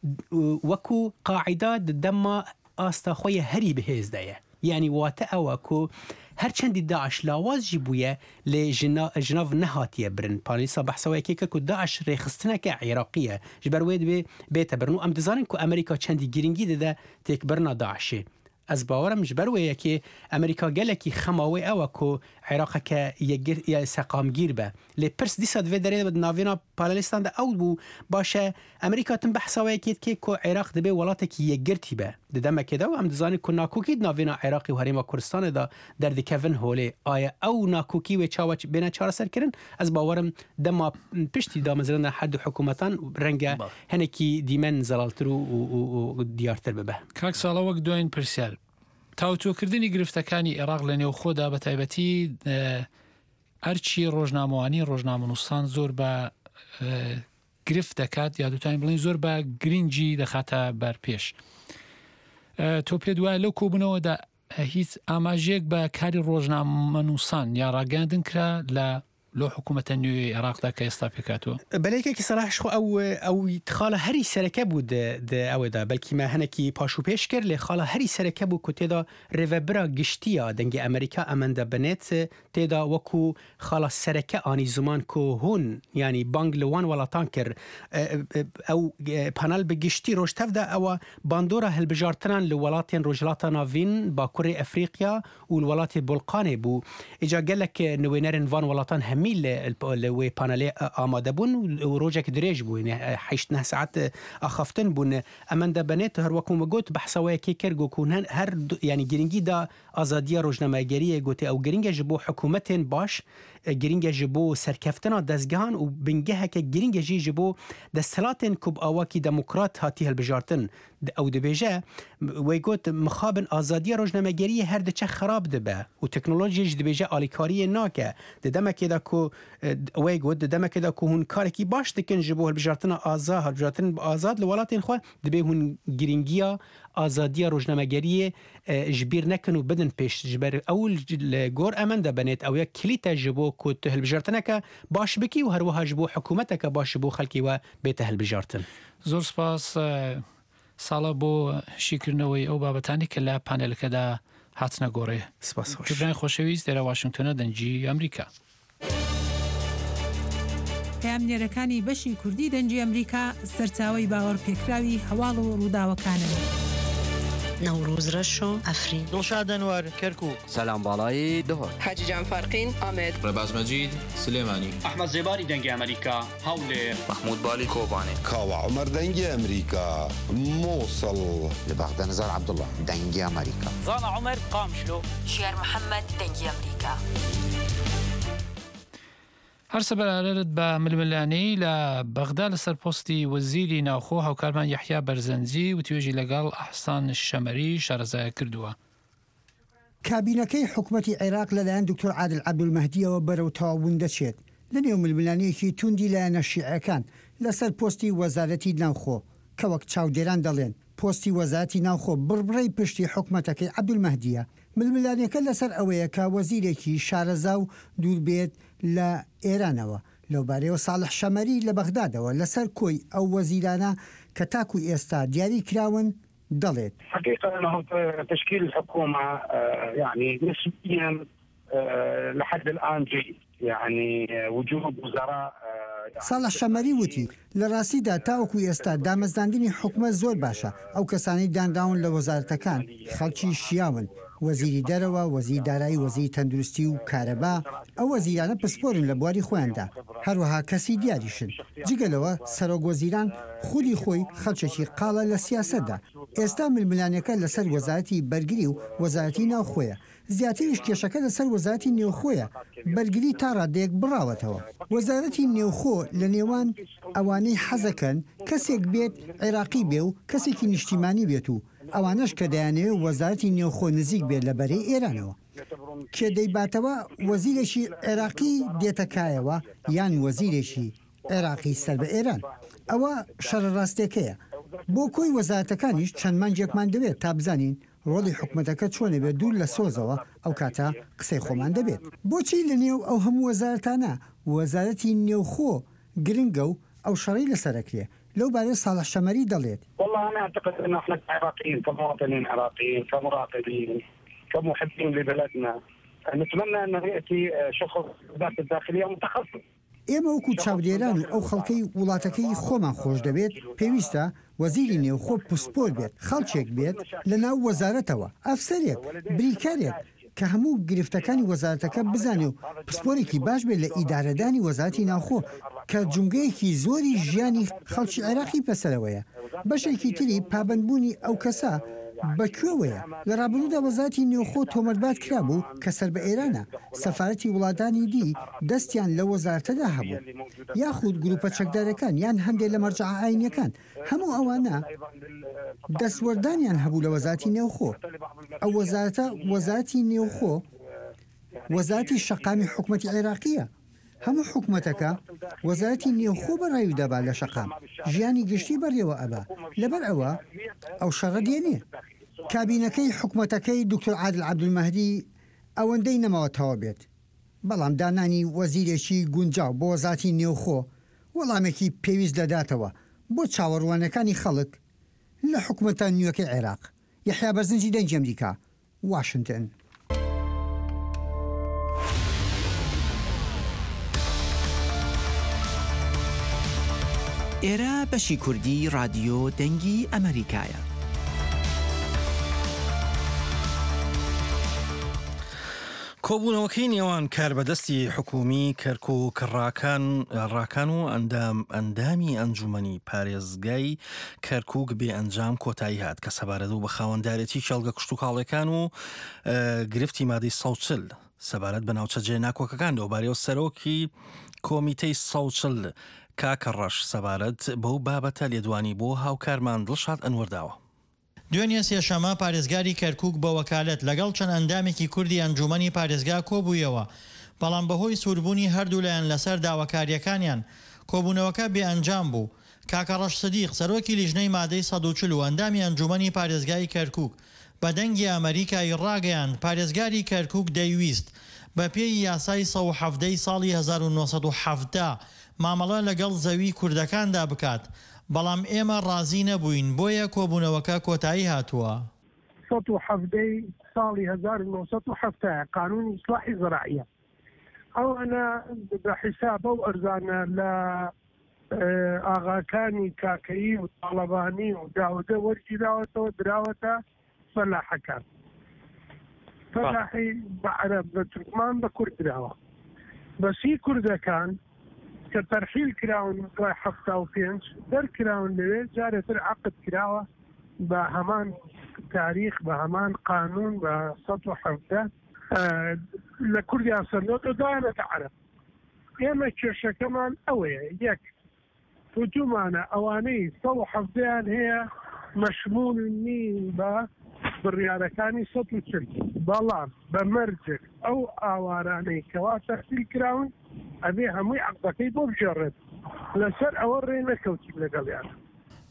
وكو قاعدات دما آستا خويا هري بهيز دايه يعني واتا وكو هرچند داعش لاواز جبوية لجناف نهاتية برن بانيسا بحثوا كيكا كو داعش ريخستنا كعراقية جبر ويد بي بيتا برنو ام دزانن كو امريكا چندي گرنگي ده تيك برنا داعشي از باورم جبر ويه كي امريكا گلكي خماوي او كو عراق كا يا سقام گير به لپرس دي صد ودري بد نافينا بالستان ده او بو باشه امريكا تم بحثوا كي كي كو عراق ده ولاتك يگرتي به ددما كده و ام دزانن كو ناكوكي نافينا عراقي و هريما كردستان ده در دي كيفن هولي آيا او ناكوكي و چاوچ بينا چار سر كرن از باورم دما پشتي دا مزرنا حد حكومتان رنگا هنكي ديمن زلالترو و ديارتر ببه كاك سالا وقت دوين پرسيار تاوتوکردنی گرفتەکانی عێراق لە نێو خۆدا بە تایبەتی ئەرچی ڕۆژنامەوانی ڕۆژنامەنووسان زۆر بە گرفت دەکات یا دوتانی بڵین زۆر بە گرنگی دەخاتە بەرپێش. تۆ پێ دوایە لەو کۆبوونەوەدا هیچ ئاماژەیەک بە کاری ڕۆژنامەنووسان یا ڕاگەاندن کرا لە لو حكومة نيو عراق ذاك يستابيكاتو بلكي كي صراحة شو أو أو تخاله هري سركة بود د أو ده بلكي ما هنكي باشو بيشكر لخاله هري سركة بود كتدا ريفبرا جشتيا دنجي أمريكا أماندا بنت تدا وكو خاله سركة آني زمان كو هون يعني بانجلوان ولا تانكر أو بانال بجشتي روش تفدا أو باندورا هالبجارتران لولاتين رجلاتنا نافين باكوري أفريقيا والولات البلقاني بو إجا قالك نوينرن فان ولاتان هم میل لوی پانل آماده بون و روزک دریج بون حیشت نه ساعت آخفتن بون امان دبنت هر وقت مگوت بحثوای کی کرگو کنن هر یعنی گرینگی دا آزادی روزنامه‌گری گوته او گرینگ جبو حکومت باش گرینگ جبو سرکفتنا دزگان و بنگه که گرینگ جی جبو دستلاتن کوب آواکی دموکرات هاتی هالبجارتن او دبیجه وی گوت مخابن آزادی روزنامه‌گری هر دچه خراب دبه و تکنولوژی دبیجه آلیکاری ناکه ددم که کو وی گوت ددم که کو هون کاری کی باش دکن جبو هالبجارتن آزاد هالبجارتن آزاد لولاتن خو دبه هون گرینگیا آزادی روزنامه‌گری جبیر نکن و بدن پیش جبر اول گور امان دبنت او یک کلیت جبو کو هالبجارتن که باش بکی و هر وها جبو حکومت که باش بو خلکی و بیت هالبجارتن زور سپاس سالا بو شکرنەوەی ئەو بابەتانی کە لە پانێلەکەدا هاتنە گۆڕێ. سپاس خۆش. جبران خۆشەویست لێرە واشنگتۆنە دەنجی ئەمریکا. پامنێرەکانی بەشی کوردی دەنجی ئەمریکا سەرچاوەی باوەڕ پێکراوی هەواڵ و ڕووداوەکانن. نوروز رشو افرین دڵشاد ئەنوار کەرکووک سەلام باڵایی دهۆر حاجی جان فارقین ئامێد ڕێباز مەجید سلێمانی ئەحمەد زێباری دەنگی ئەمریکا هەولێر محمود بالی کۆبانێ کاوە عومەر دەنگی ئەمریکا مووسڵ لە بەغدە نەزار عەبدوڵڵا دەنگی ئەمریکا زانا عومەر قامشلۆ شێر محەممەد دەنگی ئەمریکا هەر سەبارەت بە ململانەی لە بەغدا لەسەر پۆستی وەزیری ناوخۆ هاوکارمان یەحیا بەرزەنجی و توێژی لەگەڵ ئەحسان شەمەری شارەزایە کردووە. کابینەکەی حکوومەتی عێراق لەلایەن دکتۆر عادل عەبدولمەهدیەوە بەرەو تەواوبوون دەچێت لە نێو ململانەیەکی توندی لایەنە شیعەکان لەسەر پۆستی وەزارەتی ناوخۆ کە وەک چاودێران دەڵێن پۆستی وەزارەتی ناوخۆ بڕبڕی پشتی حکومەتەکەی عەبدولمەهدیە. ململانیەکە لەسەر ئەوەیە کە وەزیرێکی شارەزا و دوور بێت لە ئێرانەوە. لەوبارەیەوە ساڵح شەمەری لە بەغدادەوە لەسەر کۆی ئەو وەزیرانە کە تاکو ئێستا دیاری کراون دەڵێت. حقيقة أنه تشكيل الحكومة يعني نسبيا لحد الآن جيد، يعني وجود وزراء. ساڵح شەمەری وتی لە ڕاستیدا تاوەکو ئێستا دامەزراندنی حکومەت زۆر باشە. ئەو کەسانی دانراون لە وەزارەتەکان خەڵکی شیاون، وەزیری دەرەوە، وەزیری دارایی، وەزیری تەندروستی و کارەبا. ئەو وەزیرانە پسپۆرن لە بواری خۆیاندا، هەروەها کەسی دیاریشن. جگەلەوە سەرۆک وەزیران خودی خۆی خەڵکێکی قاڵە لە سیاسەتدا. ئێستا ململانەکە لەسەر وەزارەتی بەرگری و وەزارەتی ناوخۆیە. زیاتریش کێشەکە لەسەر وەزارەتی نێوخۆیە، بەرگری تا ڕادەیەک بڕاوەتەوە. وەزارەتی نێوخۆ لە نێوان ئەوانەی حەزەکەن کەسێک بێت عێراقی بێ و کەسێکی نیشتیمانی بێت و ئەوانەش کە دەیانەوێت وەزارەتی نێوخۆ نزیک بێت لە بەرەی ئێرانەوە. کێ دەیباتەوە وەزیرێکی عێراقی دێتەکایەوە یان وەزیرێکی عێراقی سەر بە ئێران. ئەوە شەڕەڕاستێکەیە. بۆ کۆی وەزارەتەکانیش چەند مانجێکمان دەبێت تا بزانین ڕۆڵی حکومەتەکە چۆنە بێت دوور لە سۆزەوە ئەو کاتە قسەی خۆمان دەبێت. بۆچی لە نێو ئەو هەموو وەزارەتانە وەزارەتی نێوخۆ گرنگە و ئەو شەڕی لەسەرەکرێ؟ لەو بارەی ساڵح شەمەری دەڵێت. والله أنا أعتقد أن احنا كعراقيين كمواطنين عراقيين كمراقبين كمحبين لبلدنا نتمنى أن يأتي شخص وزارة الداخلية متخصص. ئێمە وەکو چاودێران و ئەو خەڵکەی وڵاتەکەی خۆمان خۆش دەبێت پێویستە وەزیری نێوخۆ پسپۆر بێت، خەڵکێک بێت لە ناو وەزارەتەوە، ئەفسەرێک، بریکارێک کە هەموو گرفتەکانی وەزارەتەکە بزانێ و پسپۆرێکی باش بێت لە ئیدارەدانی وەزارەتی ناوخۆ کە جونگەیەکی زۆری ژیانی خەڵکی عێراقی پەسەرەوەیە. بەشێکی تری پابەندبوونی ئەو کەسە بەکوێوەیە. لە ڕابردوودا وەزارەتی نێوخۆ تۆمەتبات کرابوو کە سەر بە ئێرانە. سەفارەتی وڵاتانی دی دەستیان لە وەزارەتەدا هەبوو، یاخود گروپە چەکدارەکان یان هەندێک لە مەرجع ئاینیەکان. هەموو ئەوانە دەستوەردانیان هەبوو لە وەزارەتی نێوخۆ. ئەو وەزارەتە وەزارەتی نێوخۆ وەزارەتی شەقامی حکومەتی عێراقیە. هەموو حکومەتەکە وەزارەتی نێوخۆ بەڕێوی دەبا لە شەقام، ژیانی گشتی بەڕێوە ئەبا. لەبەر ئەوە ئەو شەڕە دێنێ. کابینەکەی حکومەتەکەی دکتۆر عادل عەبدولمەهدی ئەوەندەی نەماوەتەوە بێت، بەڵام دانانی وەزیرێکی گونجاو بۆ وەزارەتی نێوخۆ وەڵامێکی پێویست دەداتەوە بۆ چاوەڕوانەکانی خەڵک لە حکومەتە نوێەکەی عێراق. یەحیا بەرزنجی دەنگی ئەمریکا، واشنگتن. ئێرە بەشی کوردی رادیۆ دەنگی ئەمریکایە. کۆبوونەوەکەی نێوان کاربەدەستی حکومی کەرکوو کڕاکان ڕاکان و ئەندام ئەندامی ئەنجومەنی پارێزگای کەرکووک بێ ئەنجام کۆتایی هات کە سەبارەت و بە خاوەندارەتی کێڵگە کشت و کاڵەکان و گرفتی مادەی سەوچل سەبارەت بە ناوچەجێ ناکۆکەکان دەوبارەوە سەرۆکی کۆمیتەی سەوچل کاکە ڕەش سەبارەت بەو بابەتە لێدوانی بۆ هاوکارمان دڵشاد ئەنوەرداوە. دوێنێ سێشەمە پارێزگاری کەرکووک بە وەکالەت لەگەڵ چەند ئەندامێکی کوردی ئەنجومەنی پارێزگا کۆبوویەوە، بەڵام بەهۆی سووربوونی هەردوو لایەن لەسەر داواکاریەکانیان کۆبوونەوەکە بێ ئەنجام بوو. کاکە ڕەش سەدیق سەرۆکی لیژنەی مادەی سەد و چل و ئەندامی ئەنجومەنی پارێزگای کەرکووک بە دەنگی ئەمریکای ڕاگەیان پارێزگاری کەرکووک دەیویست بە پێی یاسای سە و حەڤدەی ساڵی هەزار و نۆ سەد و حەڤدە مامەڵە لەگەڵ زەوی کوردەکاندا بکات، بەڵام ئێمە ڕازی نەبووین، بۆیە کۆبوونەوەکە کۆتایی هاتووە. سەد و حەڤدەی ساڵی هەزار و نۆ سەد و حەڤدە قانونی ئیسلاحی زەراعیە ئەوانە بە حیساب ئەو ئەرزانە لە ئاغاکانی کاکەیی و تاڵەبانی و داودە وەرگیراوەتەوە دراوەتە فەلاحەکان. فەلاحی بە عەرەب بە تورکمان بە کورد دراوە. بەسی کوردەکان کە تەرحیل کراون دوای هەفتا و پێنج دەرکراون لەوێ جارێتر عەقد کراوە بە هەمان تاریخ بە هەمان قانون بە سەد و حەڤدە لە کوردیان سەرنۆتە دایانەتە عەرەب. ئێمە کێشەکەمان ئەوەیە، یەک فتومانە ئەوانەی سەد و حەڤدەیان هەیە مەشمول نین بە بڕیارەکانی سەد و چل، بەڵام بە مەرجێک ئەو ئاوارانەی کەوا تەرحیل کراون ئەبێ هەمووی عەقدەکەی بۆ بژێڕێت، لەسەر ئەوە ڕێ نەکەوتیم لەگەڵیان.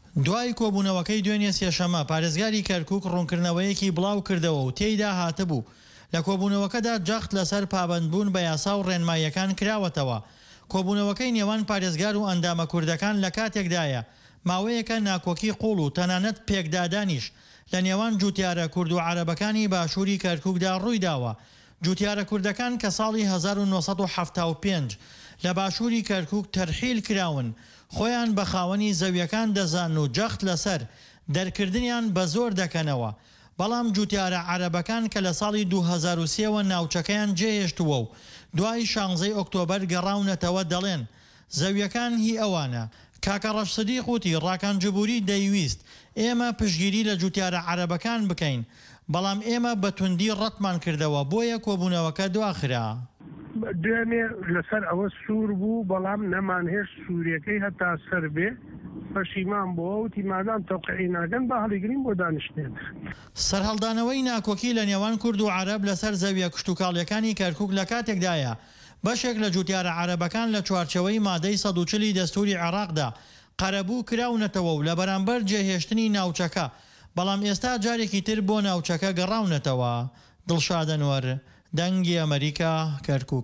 دوای کۆبوونەوەکەی دوێنێ سێشەمە پارێزگاری کەرکووک ڕوونکردنەوەیەکی بڵاو کردەوە و تێیدا هاتبوو لە کۆبوونەوەکەدا جەخت لەسەر پابەندبوون بە یاسا و ڕێنماییەکان کراوەتەوە. کۆبوونەوەکەی نێوان پارێزگار و ئەندامە کوردەکان لە کاتێکدایە ماوەیەکە ناکۆکی قوڵ و تەنانەت پێکدادانیش لە نێوان جوتیارە کورد و عەرەبەکانی باشووری کەرکووکدا ڕوویداوە. جوتیارە کوردەکان کە ساڵی هەزار و نۆسەد و حەفتا و پێنج لە باشووری کەرکووک تەرحیل کراون خۆیان بە خاوەنی زەویەکان دەزان و جەخت لەسەر دەرکردنیان بە زۆر دەکەنەوە. بەڵام جوتیارە عەرەبەکان کە لە ساڵی دوو هەزار و سێەوە ناوچەکەیان جێهێشتووە و دوای شانزەی ئۆکتۆبەر گەڕاونەتەوە دەڵێن زەویەکان هی ئەوانە. کاکە ڕەشسەدیق وتی ڕاکانجبووری دەیویست ئێمە پشگیری لە جوتیارە عەرەبەکان بکەین، بەڵام ئێمە بە توندی ڕەتمان کردەوە بۆیە کۆبوونەوەکە دواخرا. دوێنێ لەسەر ئەوە سوور بوو بەڵام نەمانهێشت سووریەکەی هەتا سەر بێ پەشیمان بووە و تیمادان تەوقعی ناگەن بە هەڵیگرین بۆ دانیشتێن. سەرهەڵدانەوەی ناکۆکی لە نێوان کورد و عەرەب لەسەر زەویە کشتوکاڵیەکانی کەرکووک لە کاتێکدایە بەشێک لە جوتیارە عەرەبەکان لە چوارچەوەی مادەی سەد و چلی دەستوری عێراقدا قەرەبوو کراونەتەوە و لە بەرامبەر جێهێشتنی ناوچەکە، بەڵام ئێستا جارێکی تر بۆ ناوچەکە گەڕاونەتەوە. دڵشاد ئەنوەر، دەنگی ئەمریکا، کەرکووک.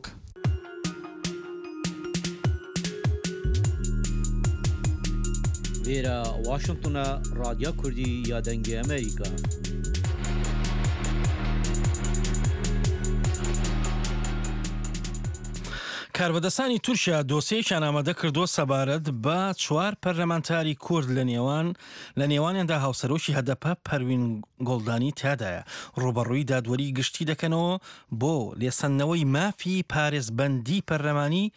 لێرە واشنگتنە ڕادیۆ کوردی یا دەنگی ئەمریکا. کاربەدەستانی تورکیا دۆسیەکیان ئامادە کردووە سەبارەت بە چوار پەرلەمانتاری کورد لە نێوان لە نێوانیاندا هاوسەرۆکی هەدەپە پەروین گۆڵدانی تیادایە. ڕوبەڕووی دادوەری گشتی دەکەنەوە بۆ لێسەندنەوەی مافی پارێزبەندی پەرلەمانی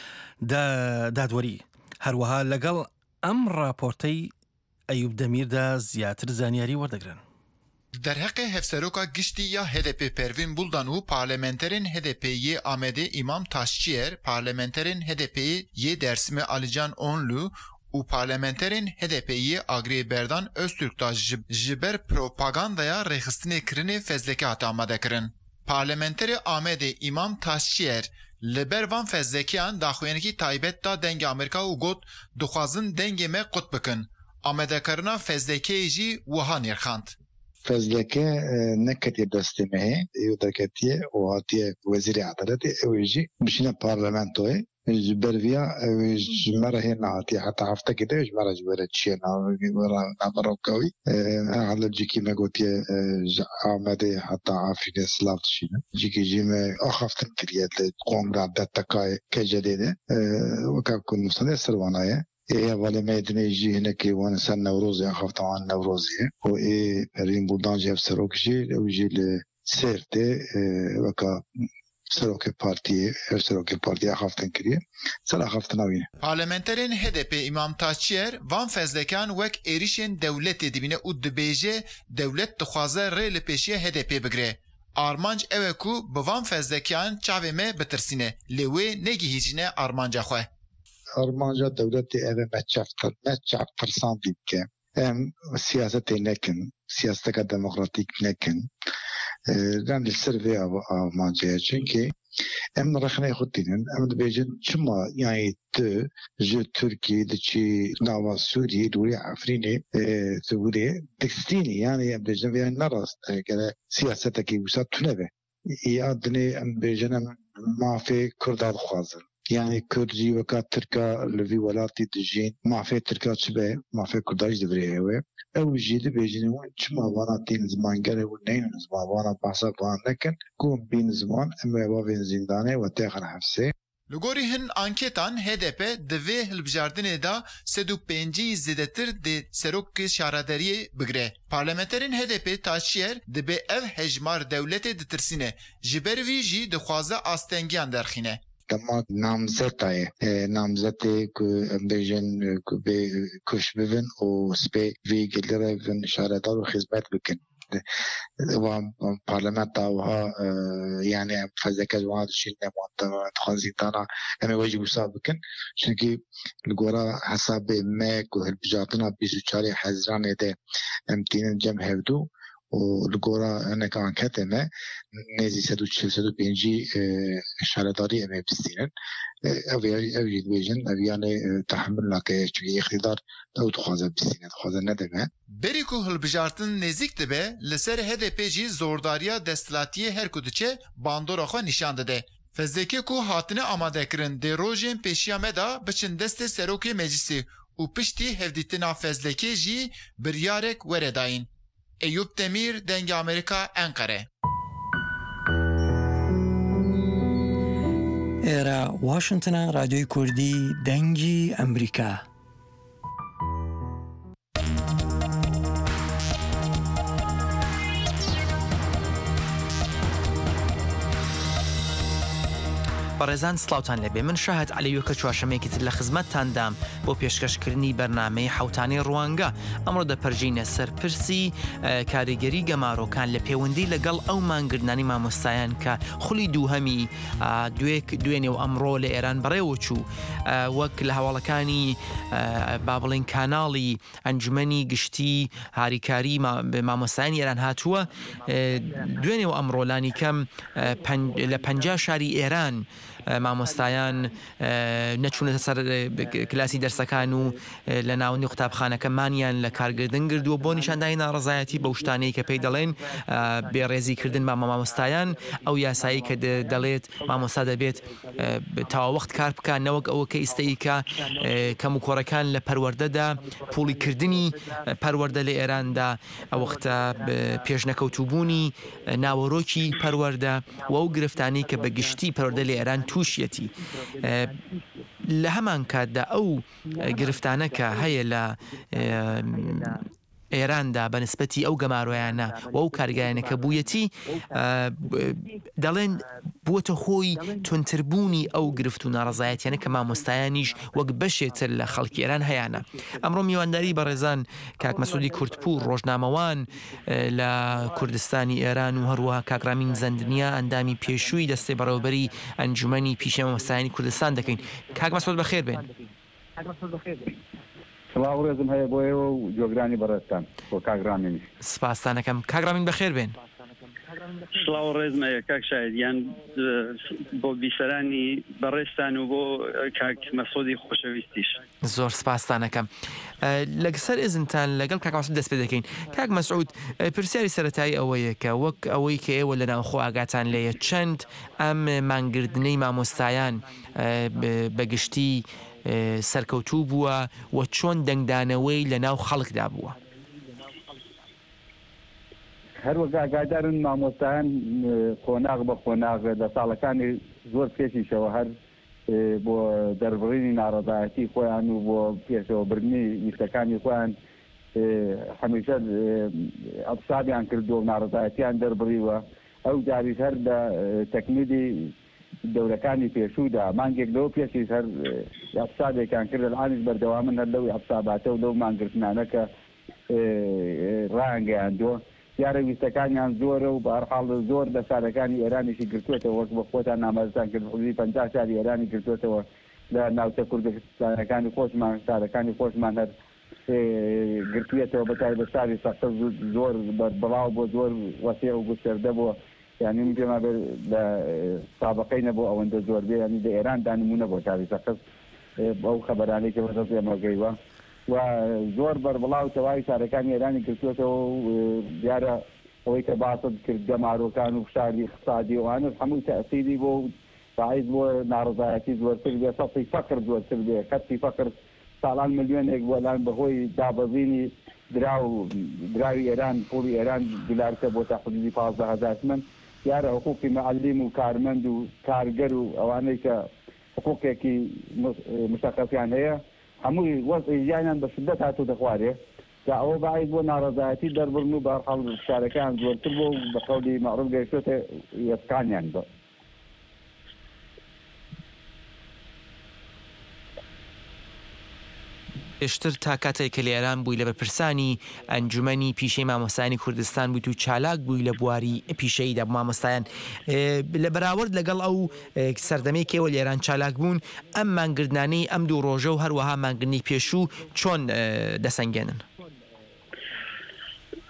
دادوەری. هەروەها لەگەڵ ئەم راپۆرتەی ئەیوب دەمیردا زیاتر زانیاری وەردەگرن. درحق هفسروکا گشتی یا هدپ پروین بولدان و پارلمنترین هدپی آمده امام تاشچیر پارلمنترین هدپی یه درسم آلیجان اونلو و پارلمنترین هدپی آگری بردان öztürk'ta جبر پروپاگاندaya رخصتنی کرنی فزلکی هات آماده کرن. پارلمنتری آمده امام تاشچیر لبر وان فزلکیان داخوینکی تایبت دا دنگ امریکا و گوت دخوازن دنگ me قط بکن. آماده کرنا فزلکی جی وها نرخاند. فزلكه نكتي دستمه يودكتيه وهاتيه وزير عدالة اويجي مشينا بارلمانتوي جبرفيا جمره هنا عطي حتى عفته كده جمره جبرت شينا نمروكاوي على جيكي ما قلت عمده حتى عافية سلافت شينا جيكي جيمه اخفتن كريات لقوم داتكاي كجديده وكاكون مصنع سروانايه إيه ولی میدونی جیهنه که وان سن نوروزی خفت عن نوروزیه و إيه پریم بودن جیب سروکشی و جیل سرته وکا سروک پارتی هر سروک پارتی خفتن کریه سلا خفتن آوینه. پارلمنترین هدپ امام تاشچیر وان فزلکان وک ایریشن دولت دبینه او دبیجه دولت تخوازه ریل پیشی هدپ بگره. آرمانج اوه کو بوان فزلکان چاوه me بترسینه لیوه نگی هیچینه آرمانجا خواه. Armanca devleti eve meçaftır, meçaftır sandık ki hem siyasete nekin, siyasete demokratik nekin. Ben de sırvı Armanca'ya çünkü hem rakne xutinin hem de bejin çıma yani tü je Türkiye de çi nava Suriye duri Afrini Suriye tekstini yani hem bejin ve naras gene siyasete ki usa tüneve. İyi adını hem bejin mafi Kurdal xwazın. Yani Kürtçi ve Türk'a levi velati dijin mafya Türk'a çbe mafya Kürt'aj devreye ve ev jidi bejini ve çma vana tin zaman gere ve neyin zaman vana pasa van nekin kum bin zaman emeva ve zindane ve tehar hafse. Lugori hin anketan H D P dve hilbjardine da sed û pêncî zêdetir de serokê şaraderiye bigire. Parlamenterin H D P taşiyer dibe ev hejmar dewletê ditirsîne. Ji ber vî jî dixwaze astengiyan derxîne. Tamam namzetaye namzete ku bejin ku be kuş bivin o spe vi gelire vin şaradar ve hizmet bikin. و پارلمانتا وها يعني فزكاج وهذا الشيء نمط تخزيتانا هم واجب سابقا çünkü الجورا حساب ما كهل بجاتنا بيسو چاري حزران ده امتين جم هفدو و الجورا أنا كمان كتمة نزي سدو تشيل سدو بينجي شهرداري أمي بستينن أبي أبي بيجن أبي يعني تحمل لك شيء اقتدار أو تخاذ بستينن تخاذ ندمه. بریکو هلبجارتن نزیک دبه لسر هدف جی زورداریا دستلاتی هر کدوچه باندورا خو نشان داده. فزدکی کو هاتنه آماده کرن دی روژن پیشیامه دا بچن دست سروکی مجلسی و پشتی هفدیتنا فزدکی جی بریارک ورداین. ایوب تمیر دنگ آمریکا انقره. ایرا واشنطن رادیوی کردی دنگی امریکا. بەڕێزان سلااوان لەبێ من شاهد عەلیوکە چوارشەمەیەکی تر لە خزمەتتاندام بۆ پێشکەشکردنی بەرنامەی حوتانی ڕوانگە ئەمڕۆ دەپەرژینە سەرپرسی کاریگەری گەمارۆکان لە پەیوەندی لەگەڵ ئەو مانگردانی مامۆستایان کە خولی دووهەمی دوێنێ و ئەمڕۆ لە ئێران بەڕێوە چوو وەک لە هەواڵەکانی با بڵێن کاناڵی ئەنجومەنی گشتی هاریکاری مامۆستایانی ئێران هاتووە دوێنێ و ئەمڕۆلانی کەم لە پەنجا شاری ئێران مامۆستایان نەچوونەتە سەر کلاسی دەرسەکان و لە ناوەندی قوتابخانەکەمانیان لە کارگردن کردووە بۆ نیشاندانی ناڕەزایەتی بەو شتانەی کە پێی دەڵێن بێڕێزیکردن بە مامۆستایان ئەو یاسایی کە دەڵێت مامۆستا دەبێت تاوەخت کار بکە نەوەک ئەوە کە ئیستەیکە کەم و کۆڕەکان لە پەروەردەدا پوڵیکردنی پەروەردە لە ئێراندا ئەوەختە پێشنەکەوتوبوونی ناوەڕۆکی پەروەردە و ئەو گرفتانی کە بە گشتی پەروەردە لە ئێران تووشیەتی لە هەمان کاتدا ئەو گرفتانە کە هەیە لە ئێراندا بەنسبەتی ئەو گەمارۆیانە و ئەو کارگایانەکە بوویەتی دەڵێن بووەتە خۆی تونتربوونی ئەو گرفت و ناڕەزایەتیانە کە مامۆستایانیش وەک بەشێتر لە خەڵکی ئێران هەیەە. ئەمڕۆ میوانداری بەڕێزان کاک مەسعودی کورتپوور ڕۆژنامەوان لە کوردستانی ئێران و هەروەها کاکرامین زەندنیا ئەندامی پێشووی دەستێ بەڕێوەبەری ئەنجومەنی پیشەی مامۆستایانی کوردستان دەکەین. کاک مەسعود بەخێر بێن. سڵاو ڕێزم هەیە بۆ ئێوە و جۆگرانی بەڕێستان بۆ کاگرامینی. سپاسانەکەم. کاگرامین بەخێر بێن. سڵاو ڕێزمەیە کاک شاید یان بۆ بیسەرانی بەڕێستان و بۆ کاک مەسعودی خۆشەویستیش. زۆر سپاسانەکەم. لەگەسەر ئێزنتان لەگەڵ کاک مەسعود دەست پێ دەکەین. کاک مەسعود پرسیاری سەرەتایی ئەوەیە کە وەک ئەوەی کە ئێوە لە ناوخۆ ئاگاتان لێیە چەند ئەم مانگردنەی مامۆستایان بەگشتی سەرکەوتوو بووە و چۆن دەنگدانەوەی لە ناو خەڵکدا بووە. هەروەک ئاگادارن مامۆستایان خۆناغ بە خۆناغ لە ساڵەکانی زۆر پێشیشەوە هەر بۆ دەربڕینی ناڕەزایەتی خۆیان و بۆ پێشەوە برنی ویستەکانی خۆیان هەمیشە ئەفسادیان کردو و ناڕەزایەتیان دەربڕیوە. ئەو جاریش هەر لە تەکمیلی دەورەکانی پێشوودا مانگێک لەوە پێشیش هەر ئەفسادێکیان کرد لەعانیش بەردەوامن هەر لەوی ئەفساباتە و لەو مانگرتنانەکە ڕاهەنگەیاندووە. دیارە ویستەکانیان زۆرە و بە هەرحاڵ زۆر لە شارەکانی ئێرانیشی گرتوێتەوە وەک بە خۆتان نامەزتان کرد حدودی پەنجا شاری ئێرانی گرتوێتەوە لە ناوچە کوردستانەکانی خۆشمان شارەکانی خۆشمان هەر گرتوێتەوە بەتای بە شاری سەختە زۆر بەڵاو بۆ زۆر وەسێ و گوستەردە بووە. یعنی من پێما لە سابقەی نەبوو ئەوەندە زۆر بێ ینی لە ئێران دانمونە بۆ شاری سەختە ئەو خەبەرانەی کە بەدەست ئێمەگەیوە و زۆر بەربڵاو تەواوی شارەکانی ئێرانی گرتوێتەوە و دیارە ئەوەی کە باسط کرد گەمارۆکان و شاری اقتصادی وانە هەموو تەئسیری بۆ باعث بۆ ناڕەزایەتی زۆرتر بێ سەڵی فەقر زۆرتر بێ خەتی فەقر ساڵان ملیۆنێک بۆلان بەهۆی دابەزینی دراو دراوی ئێران پوڵی ئێران دلارکە بۆ تا حدودی پانزدە هەزار من دیارە حقوقی معلم و کارمەند و کارگەر و ئەوانەی کە حقوقێکی مشەخەسیان هەیە هەمووی وەزعی ژیانیان بە شدەت هاتوو دەخوارێ کە ئەوە باعث بۆ ناڕەزایەتی دەربڕن و بە هەرحاڵ شارەکەیان زۆرتر بۆ و بە قەولی مەعروف گەیشتوتە یەسکانیان بە. پێشتر تا کاتێک کە لە ئێران بووی لە بەرپرسانی ئەنجومەنی پیشەی مامۆستایانی کوردستان بوویت و چالاک بووی لە بواری پیشەیدا مامۆستایان لە بەراورد لەگەڵ ئەو سەردەمەی کێوە لە ئێران چالاک بوون ئەم مانگردانەی ئەم دوو ڕۆژە و هەروەها مانگردنی پێشوو چۆن دەسەنگێنن؟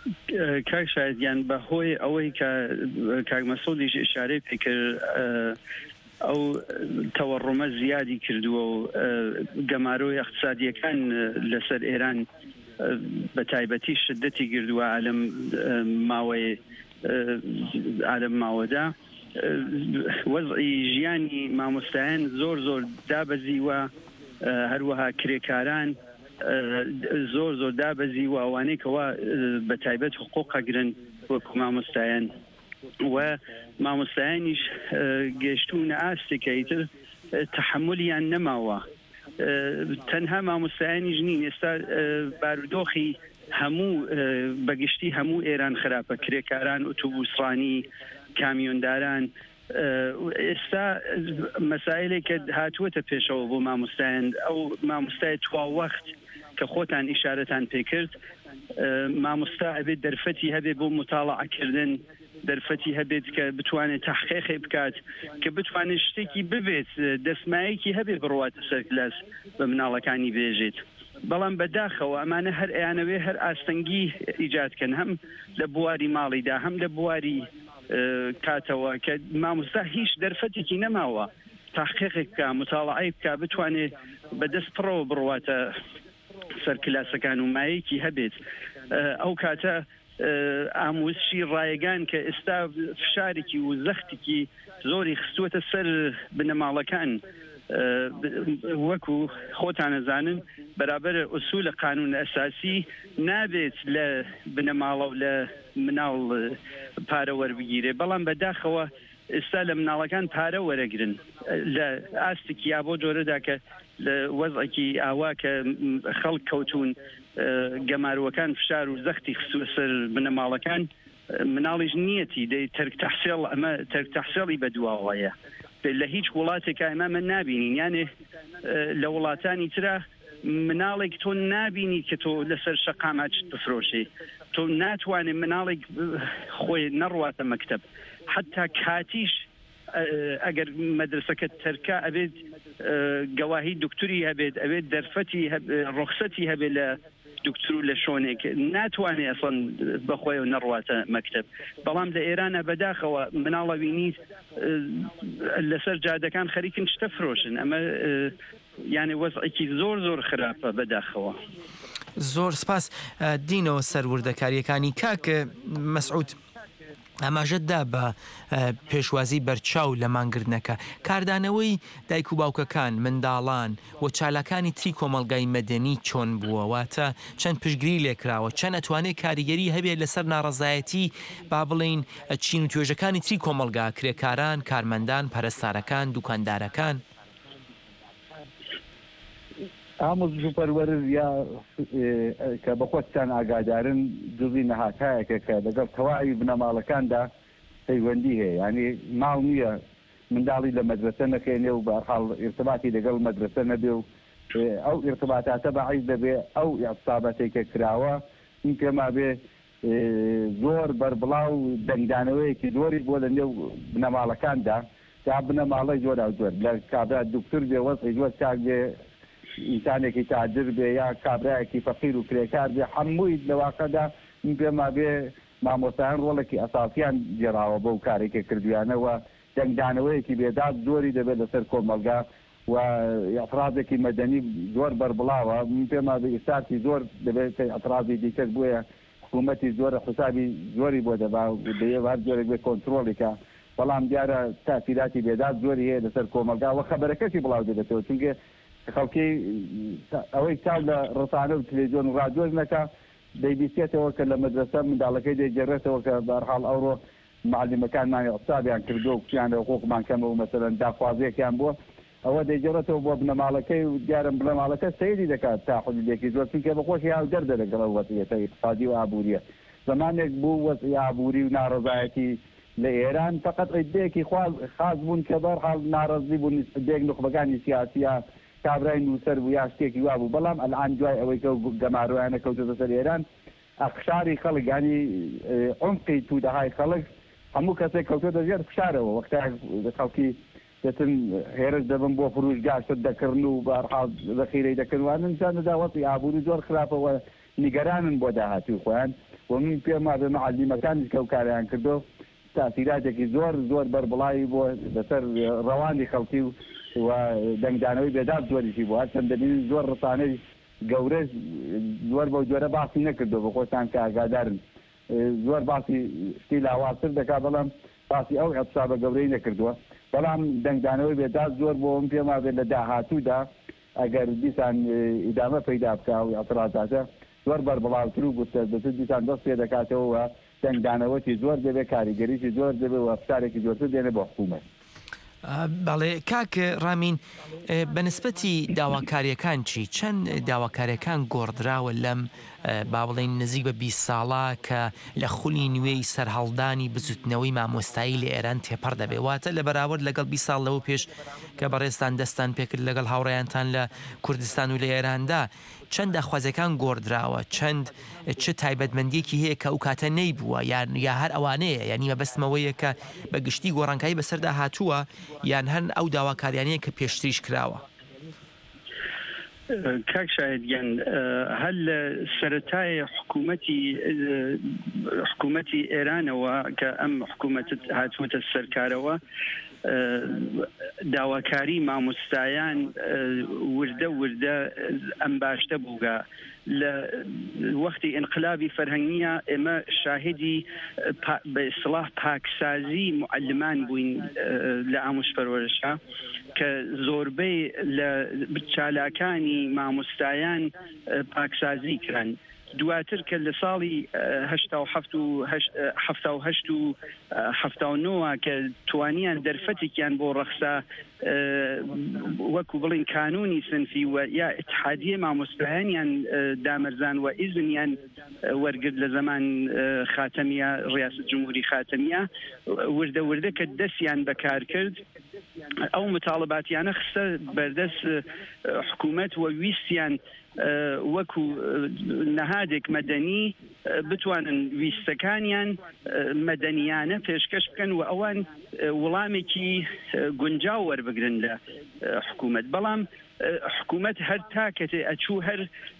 کاک شایدیان بە هۆی ئەوەی کە کاک مەسعودیش ئشارەی پێکرد ئەو تەوەڕۆمە زیادی کردووە و گەمارۆی اقتصادیەکان لەسەر ئێران بە تایبەتی شدەتی گردووە عالم ماوەی عالم ماوەدا وەزعی ژیانی مامۆستایان زۆر زۆر دابەزیوە هەروەها کرێکاران زۆر زۆر دابەزیوە ئەوانەی کەوا بە تایبەت حقوق ئەگرن وەکو مامۆستایان و مامۆستایانیش گەشتوونە ئاستێکە ئیتر تەحملیان نەماوە تەنها مامۆستایانیش نین ئێستا بارودۆخی هەموو بەگشتی هەموو ئێران خراپە کرێکاران ئۆتۆبوسڕانی کامیۆنداران ئێستا مەسائلێکە هاتووەتە پێشەوە بۆ مامۆستایان ئەو مامۆستای تواوەخت کە خۆتان ئیشارەتان پێکرد مامۆستا ئەبێت دەرفەتی هەبێت بۆ متاڵعەکردن دەرفەتی هەبێت کە بتوانێت تەحقیقی بکات کە بتوانێت شتێکی ببێت دەستمایەکی هەبێت بڕواتە سەر کلاس بە مناڵەکانی بێژێت بەڵام بەداخەوە ئەمانە هەر ئەیانەوێ هەر ئاستەنگی ئیجادکەن هەم لە بواری ماڵیدا هەم لە بواری کاتەوە کە مامۆستا هیچ دەرفەتێکی نەماوە تحقیقێک بکە متاڵعەی بکە بتوانێت بەدەست پڕەوە بڕواتە سەر کلاسەکان و مایەکی هەبێت ئەو کاتە ئامۆزشی ڕایگان کە ئێستا فشارێکی و زەختێکی زۆری خستووەتە سەر بنەماڵەکان وەکو خۆتانەزانن بەرابەر ئوسولە قانون ئەساسی نابێت لە بنەماڵە و لە مناڵ پارە وەربگیرێ بەڵام بەداخەوە ئێستا لە مناڵەکان پارە وەرەگرن لە ئاستێکی یا بۆ جۆرەدا کە لە وەزعێکی ئاوا کە خەڵک کەوتون گەماروەکان فشار و زەختی خستووە سەر بنەماڵەکان مناڵیش نیەتی دەی تەرک تەحسیڵ ئەمە تەرک تەحسیڵی بەدواوەیە لە هیچ وڵاتێکە ئەمە من نابینین یانێ لە وڵاتانی ترە مناڵێک تۆ نابینی کە تۆ لەسەر شەقامات بفرۆشی تۆ ناتوانێت مناڵێک خۆی نەڕواتە مەکتەب حتا کاتیش ئەگەر مەدرسەکە تەرکە ئەبێت گەواهی دکتوری هەبێت ئەوێت دەرفەتی ڕخسەتی هەبێت لە دکتور و لە شۆنێک ناتوانێت ئەسڵەن بەخۆی و نەڕواتە مەکتەب بەڵام لە ئێرانە بەداخەوە مناڵەوینی لەسەر جادەکان خەریکن شتە فرۆشن ئەمە یعنی وەزعێکی زۆر زۆر خراپە بەداخەوە زۆر سپاس دینەوە سەروردەکاریەکانی کاک مەسعود ئاماژەتدا بە پێشوازی بەرچاو لە مانگرتنەکە کاردانەوەی دایک و باوکەکان منداڵان و چالاکانی تری کۆمەلگای مەدەنی چۆن بووەواتە چەند پشتگیری لێکراوە چەند ئەتوانێت کاریگەری هەبێت لەسەر ناڕەزایەتی با بڵین چین و توێژەکانی تری کۆمەلگا کرێکاران کارمەندان پەرستارەکان دوکاندارەکان ئامۆزش و پەروەرز یا کە بە خۆتان ئاگادارن جزی نەهاتایەکە کە لەگەڵ تەواوی بنەماڵەکاندا پەیوەندی هەیە ینی ماڵ نییە منداڵی لە مەدرسە نەکەێنێ و بەحاڵ ئێرتباتی لەگەڵ مەدرسە نەبێ و ئەو ئێرتباتاتە بەعیز دەبێ ئەو یاسابەتێکە کراوە این پێما بێ زۆر بربڵاو دەنگدانەوەیەکی زۆری بۆ لە نێو بنەماڵەکاندا تا بنەماڵی جۆرا زۆر لە کابرا دکتور بێ وەزعی زۆر چاک بێ ئینسانێکی تاجر بێ یا کابراایەکی فەقیر و کرێکار بێ هەمووی لە واقعدا پێما بێ مامۆستایان ڕۆڵێکی ئەساسیان جێراوە بەو کارێکە کردویانەوە دەنگدانەوەیەکی بێداد زۆری دەبێت لەسەر کۆمەلگا و ئەفرادێکی مەدەنی زۆر بربڵاوە پێما بێ ئێستاتی زۆر دەبێت ئەفرادی دیکەس بووە حکوومەتی زۆرە حسابی زۆری بۆ دەبا دەیە هەر جۆرێک بێ کۆنتڕۆڵێکە بەڵام دیارە تاثیراتی بێداد زۆری هەیە لەسەر کۆمەلگا و خەبەرەکەی بڵاو دەبێتەوە چونکە خەڵکی ئەوەی چاو لە ڕسانە و تلێڤیزیۆن و رادیۆ نەکا دەیبیستێتەوە کە لە مەدرسە منداڵەکەی دەیگەڕێتەوە کە بەرحاڵ ئەوڕۆ معلمەکانمان قسابیان کردو و کیان لە حقوقمان کەمە و مەسەلەن داخوازیەکیان بووە ئەوە دەیگەڕێتەوە بۆ بنەماڵەکەی و دیارم بنەماڵەکە سەیری دەکات تا حدودێکی زۆر چونکە بەخۆشی هاو دەردە لەگەڵ وەزعیەتە اقتصادی و ئابووریە زمانێک بوو وەزعی ئابووری و ناڕەزایەتی لە ئێران فقط عیدەیەکی خاص بوون کە بەرحاڵ ناڕەزی بوون دێک نخبەکانی سیاسیە کابرای نووسەر بوو یا شتێکی وا بوو بەڵام ئەلعان دوای ئەوەی کە گەمارویانە کەوتۆتە سەر ئێران ئەخشاری خەڵک ینی عمقی توودەهای خەڵک هەموو کەسێک کەوتۆتە ژێر فشارەوە وەختا خەڵکی دەتن هێرش دەبن بۆ فروشگا شت دەکردن و بەرحاڵ ذەخیرەی دەکردوانن جاندا وەزعی ئابووری زۆر خراپەوە نیگەرانن بۆ داهاتوی خۆیان و من پێم وابێ معەلیمەکانیش کە ئەو کاریان کردو تاثیراتێکی زۆر زۆر بەربڵاوی بۆ لەسەر ڕەوانی خەڵکی و دەنگدانەوەی بێداد زۆریشی بوو هەرچەندە دەبینین زۆر ڕسانەی گەورەش زۆر بەو جۆرە باسی نەکردو بە خۆتان کە ئاگادارن زۆر باسی شتی لاوازتر دەکات بەڵام باسی ئەو حسابە گەورەی نەکردووە بەڵام دەنگدانەوەی بێداد زۆر بۆ من پێم وابێت لە داهاتوودا ئەگەر دیسان ئیدامە پەیدا بکا و ئەفراتاتە زۆر بەربڵاوتر و گوستەربەتر دیسان دەست پێ دەکاتەوە دەنگدانەوەی زۆر دەبێت کاریگەریی زۆر دەبێت و ئەفسارێکی زۆرتر دێنێ بۆ حکوومەت. بەڵێ کاک ڕامین بەنسبەتی داواکاریەکان چی چەند داواکاریەکان گۆڕدراوە لەم با بڵێن نزیک بە بیست ساڵە کە لە خولی نوێی سەرهەڵدانی بزوتنەوەی مامۆستایی لە ئێران تێپەڕ دەبێواتە لە بەراورد لەگەڵ بیست ساڵ لەوە پێش کە بەڕێستان دەستان پێکرد لەگەڵ هاوڕێیانتان لە کوردستان و لە ئێراندا چەند داخوازەکان گۆڕدراوە چەند چ تایبەتمەندیەکی هەیە کە ئەو کاتە نەیبووە یان یا هەر ئەوانەیە یعنی مەبەستمەوەیە کە بە گشتی گۆڕانکایی بەسەردا هاتووە یان هەن ئەو داواکاریانەیە کە پێشتریش کراوە. کاک شاهدگیان هەل لە سەرەتای حکوومەتی حکوومەتی ئێرانەوە کە ئەم حکوومەتت هاتووەتە سەرکارەوە داواکاری مامۆستایان وردە وردە ئەم باشتە بووگە لە وەختی ئینقلابی فەرهەنگیە ئێمە شاهدی بە ئیسڵاح پاکسازی معلمان بووین لە ئامۆژ پەروەردەشە کە زۆربەی لە چالاکانی مامۆستایان پاکسازی کران. دواتر کە لە ساڵی هەشتا و هەفتا و هەشت و هەفتا و نۆوە کە توانیان دەرفەتێکیان بۆ ڕەخسا وەکو بڵین کانونی سنفی و یا اتحادیە مامۆستایانیان دامەرزان و ئیزنیان وەرگرت لە زەمان خاتەمیە ڕیاست جمهوری خاتەمیە وردە وردە کە دەستیان بەکار کرد ئەو متاڵباتیانە خستە بەردەست حکوومەت و ویستیان وەکو نەهادێک مەدەنی بتوانن ویستەکانیان مەدەنیانە پێشکەش بکەن و ئەوان وەڵامێکی گونجاو وەربگرن لە حکوومەت. بەڵام حکوومەت هەر تاکەتێ ئەچوو هەر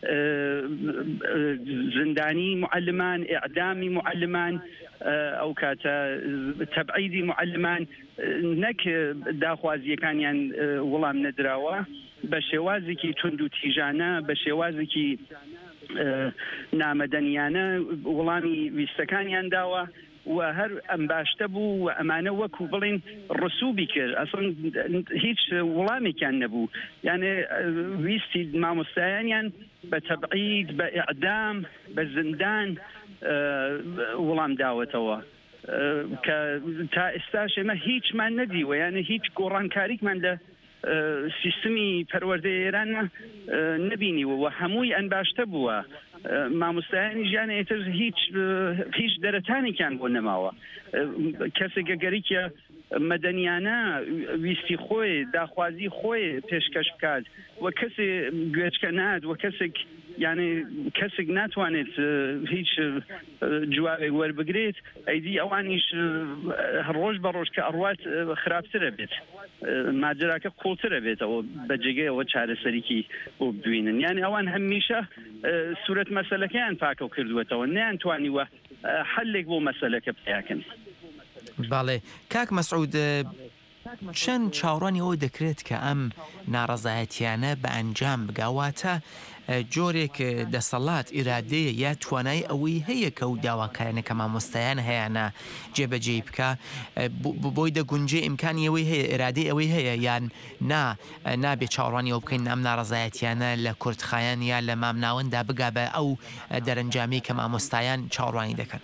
زندانی معلمان ئیعدامی معلمان ئەو کاتە تەبعیدی معلمان نەک داخوازیەکانیان وەڵام نەدراوە بە شێوازێکی تند و تیژانە بە شێوازێکی نامەدەنیانە وەڵامی ویستەکانیان داوە و هەر ئەم باشتە بوو و ئەمانە وەکو بڵین ڕسوبی کرد ئەسڵ هیچ وەڵامێکیان نەبوو یانێ ویستی مامۆستایانیان بە تەبعید بە ئیعدام بە زندان وەڵام داوەتەوە کە تا ئێستاش ئێمە هیچمان نەدیوە یانە هیچ گۆڕانکاریکمان لە سیستمی پەروەردەی ئێران نەبینیوە و هەمووی ئەن باشتە بووە مامۆستایانی ژیانە ئێتر هیچ هیچ دەرەتانێکیان بۆ نەماوە کەسێک گەگەریکە مەدەنیانە ویستی خۆی داخوازی خۆی پێشکەش بکات و کەسێ گوێچکە نات و کەسێک یعنی کەسێک ناتوانێت هیچ جوابێک وەربگرێت ئەیدی ئەوانیش ڕۆژ بە ڕۆژ کە ئەڕوات خراپترە بێت ماجراکە قوڵترە بێتەوە بەجێگەیەوە چارەسەریکی بۆ ببینن یعنی ئەوان هەمیشە سوورەت مەسەلەکەیان پاکەو کردوێتەوە نەیان توانیوە حەلێک بۆ مەسەلەکە پیاکەن. باڵێ کاک مەسعود چەند چاوەڕوانی ئەوە دەکرێت کە ئەم ناڕەزایەتیانە بە ئەنجام بگاواتە جۆرێک دەسەڵات ئیرادەیە یا توانای ئەوەی هەیە کە و داواکارانە کە مامۆستایان هەیەە جێبەجێ بکە بۆی دەگونجێ ئیمکانی ئەوەی هەیە ئێرادەی ئەوەی هەیە یان نا نابێت چاوەڕوانی ئەو بکەین ئەم ناڕەزایەتیانە لە کوردخایەن یا لە مامناوەندا بگا بە ئەو دەرەنجامی کە مامۆستایان چاوەڕوانی دەکەن.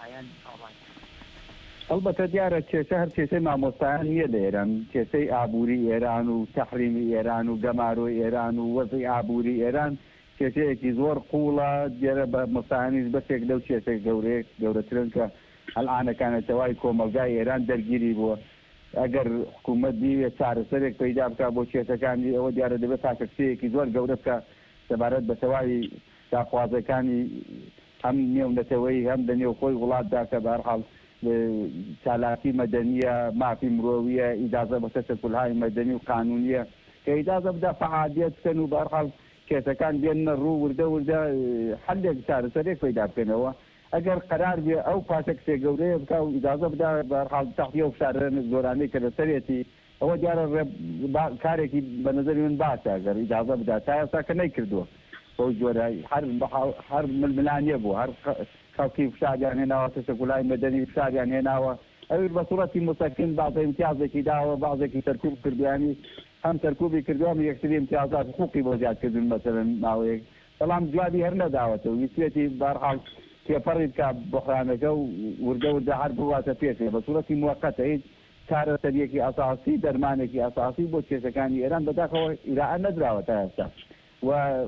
البته دیارە کێشە هەر کێشەی مامۆستایان نییە لە ئێران کێشەی ئابووری ئێران و تەحریمی ئێران و گەمارۆی ئێران و وەزی ئابووری ئێران کێشەیەکی زۆر قوڵە دیێرە بە مۆستایانیش بەسێک لەو کێشەی گەورەیەک گەورەترن کە ئەلعانەکانەتەوای کۆمەلگای ئێران دەرگیری بووە ئەگەر حکوومەت بیوێت چارەسەرێک پەیدا بکە بۆ کێشەکانی ئەوە دیارە دەبێت تاکەکسەیەکی زۆر گەورە بکە سەبارەت بە تەواوی داخوازەکانی هەم نێونەتەوەی هەم لە نێو خۆی وڵاتدا کە بەهەرحاڵ چالاکی مەدەنیە مافی مرۆویە ئیدازە بە تەشەکولهای مەدەنی و قانونیە کە ئیدازە بدە فعالیت بکەن و بەهەرحاڵ کێسەکان بێنە ڕوو وردە وردە حەلێک چارەسەرێک پەیدا بکەنەوە ئەگەر قرار بێ ئەو پاسە کسێ گەورەیە بکە و ئیجازە بدا بەرحاڵ تەختیە و شارەن زۆرانەی کە لەسەرێتی ئەوە دیارە کارێکی بە نظری من باشە ئەگەر ئیجازە بدا تا ئێستا کە نەیکردووە بەو جۆرە هەر ململانیە بوو هەر خەڵکی فشاریان هێناوە تەشەکولای مەدەنی فشاریان هێناوە ئەوی بە سوڕەتی مستەقیم بازە امتیازێکی داوە بازێکی سەرکوب کردیانی هەم سەرکوبی کردووە یەکتری امتیازات حقوقی بۆ زیادکردن مەسەرەن ماوەیەک بەڵام جوابی هەر نەداوەتەوە ویسێتی بەرحاڵ تێپەڕی بکە بحرانەکە و وردە وردە هەر بواتە پێشێ بە سوورەتی موقەتە هیچ کارە سەریەکی ئاساسی دەرمانێکی ئاساسی بۆ کێشەکانی ئێران بەداخەوە ئیراان نەدراوە تا ئێستا و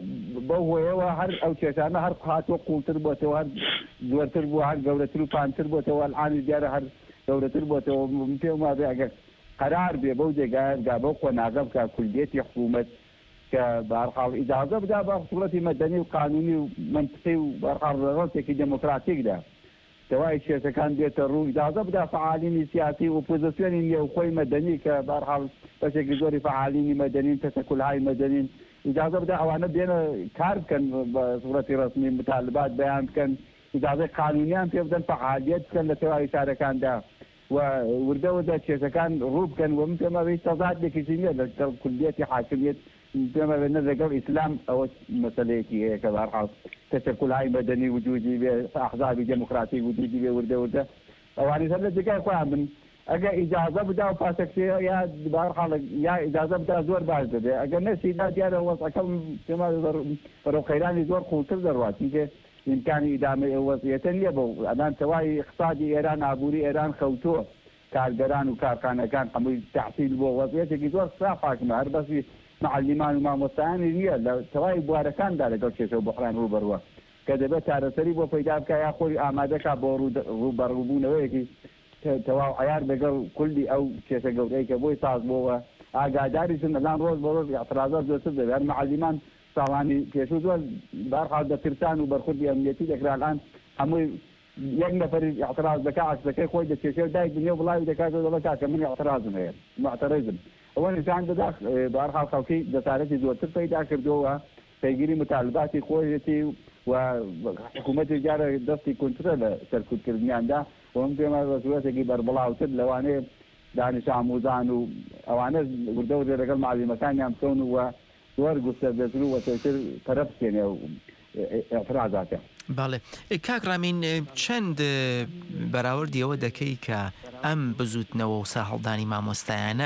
بەو هۆیەوە هەر ئەو کێشانە هەر هاتووە قوڵتر بۆتەوە هەر زۆرتر بوو هەر گەورەتر و پانتر بۆتەوە ئەلعانی دیارە هەر گەورەتر بۆتەوە پێم وابێ ئەگەر قرار بێ بەو جێگایانگا بەو خۆناغە بکە کولگێتی حکوومەت کە بەرحاڵ ئیجازە بدا بە سوورەتی مەدەنی و قانونی و منطقی و بەرحاڵ ڕێڵێکی دموکراتیکدا دوای کێشەکان بێتە ڕوو ئیجازە بدا فعالینی سیاسی و ئۆپۆزیسیۆنی نیە و خۆی مەدەنی کە بەرحاڵ بەشێکی زۆری فعالینی مەدەنین تەشەکولهای مەدەنین ئیجازە بدا ئەوانە بێنە کار بکەن بە سوورەتی ڕسمی مطالبات بەیان بکەن ئیجازەی قانونیان پێ بدەن فعالیت بکەن لە تەواوی شارەکاندا و وردە وردە کێشەکان ڕوو بکەن و من پێمەوەی تەزادێکیشی نییە لەگەڵ کوردیەتی حاکمیت پێمە بێنە لەگەڵ ئیسلام ئەوە مەسەلەیەکی هەیە کە بەرحاڵ تەشەکولهای مەدەنی وجودی بێ ئەحزابی دموکراتی وجودی بێ وردە وردە ئەوانیش هەر لە جێگای خۆیان بن ئەگەر ئیجازە بدا و پاسەکسێ یا بەرحاڵ یا ئیجازە بدا زۆر باش دەبێ ئەگەر نەسیدا دیارە وەسەکەم پێما بەرەوخەیرانی زۆر قوڵتر دەڕوات چونکە ئیمکانی ئیدامەی وەزیەتە نییە بەو ئەدان تەواوی اقتصادی ئێران ئابووری ئێران خەوتووە کارگەران و کارخانەکان هەمووی تەحسیل بۆ وەزیەتێکی زۆر ساف حاکمە هەر بەسی معلمان و مامۆستایانی نییە لە تەواوی بوارەکاندا لەگەڵ کێشە و بحران ڕوبەروە کە دەبێت چارەسەری بۆ پەیدا بکە یا خۆی ئامادەکە بۆ ڕوبەڕووبوونەوەیەکی تەواو عیار لەگەڵ کولی ئەو کێشە گەورەی کە بۆی ساز بۆەوە ئاگاداریشن ئەلان ڕۆژ بە ڕۆژ اعتراضات زۆرتر دەبێت هەر معلمان ساڵانی پێشوو زۆر بەرحاڵ دەترسان و بەرخوردی ئەمنیەتی دەکران هەمووی یەک نەفەری اعتراض دەکا عکسەکەی خۆی دەچێشێ دایک دنیا وڵاوی دەکاتەوە دەڵێت کە من اعتراضم هەیە معتەرضم ئەوە نیشان دەدا بەرحاڵ خەڵکی دەسارەتی زۆرتر پەیدا کردووە پەیگیری مطالباتی خۆیەتی و حکوومەتی جارە دەستی کونترە لە سەرکوتکردنیاندا و من پێمە بەسوورەتێکی بەربڵاوتر لەوانەیە دانیش ئاموزان و ئەوانە وردە وردە لەگەڵ معلمەکانیان بکەون و زۆر گوستەبێتر و وەتەوتر تەرەف بکەنێ و اعتراضاتە. باڵێ کاکرامین چەند بەراوردیەوە دەکەی کە ئەم بزوتنەوە و ساهەڵدانی مامۆستایانە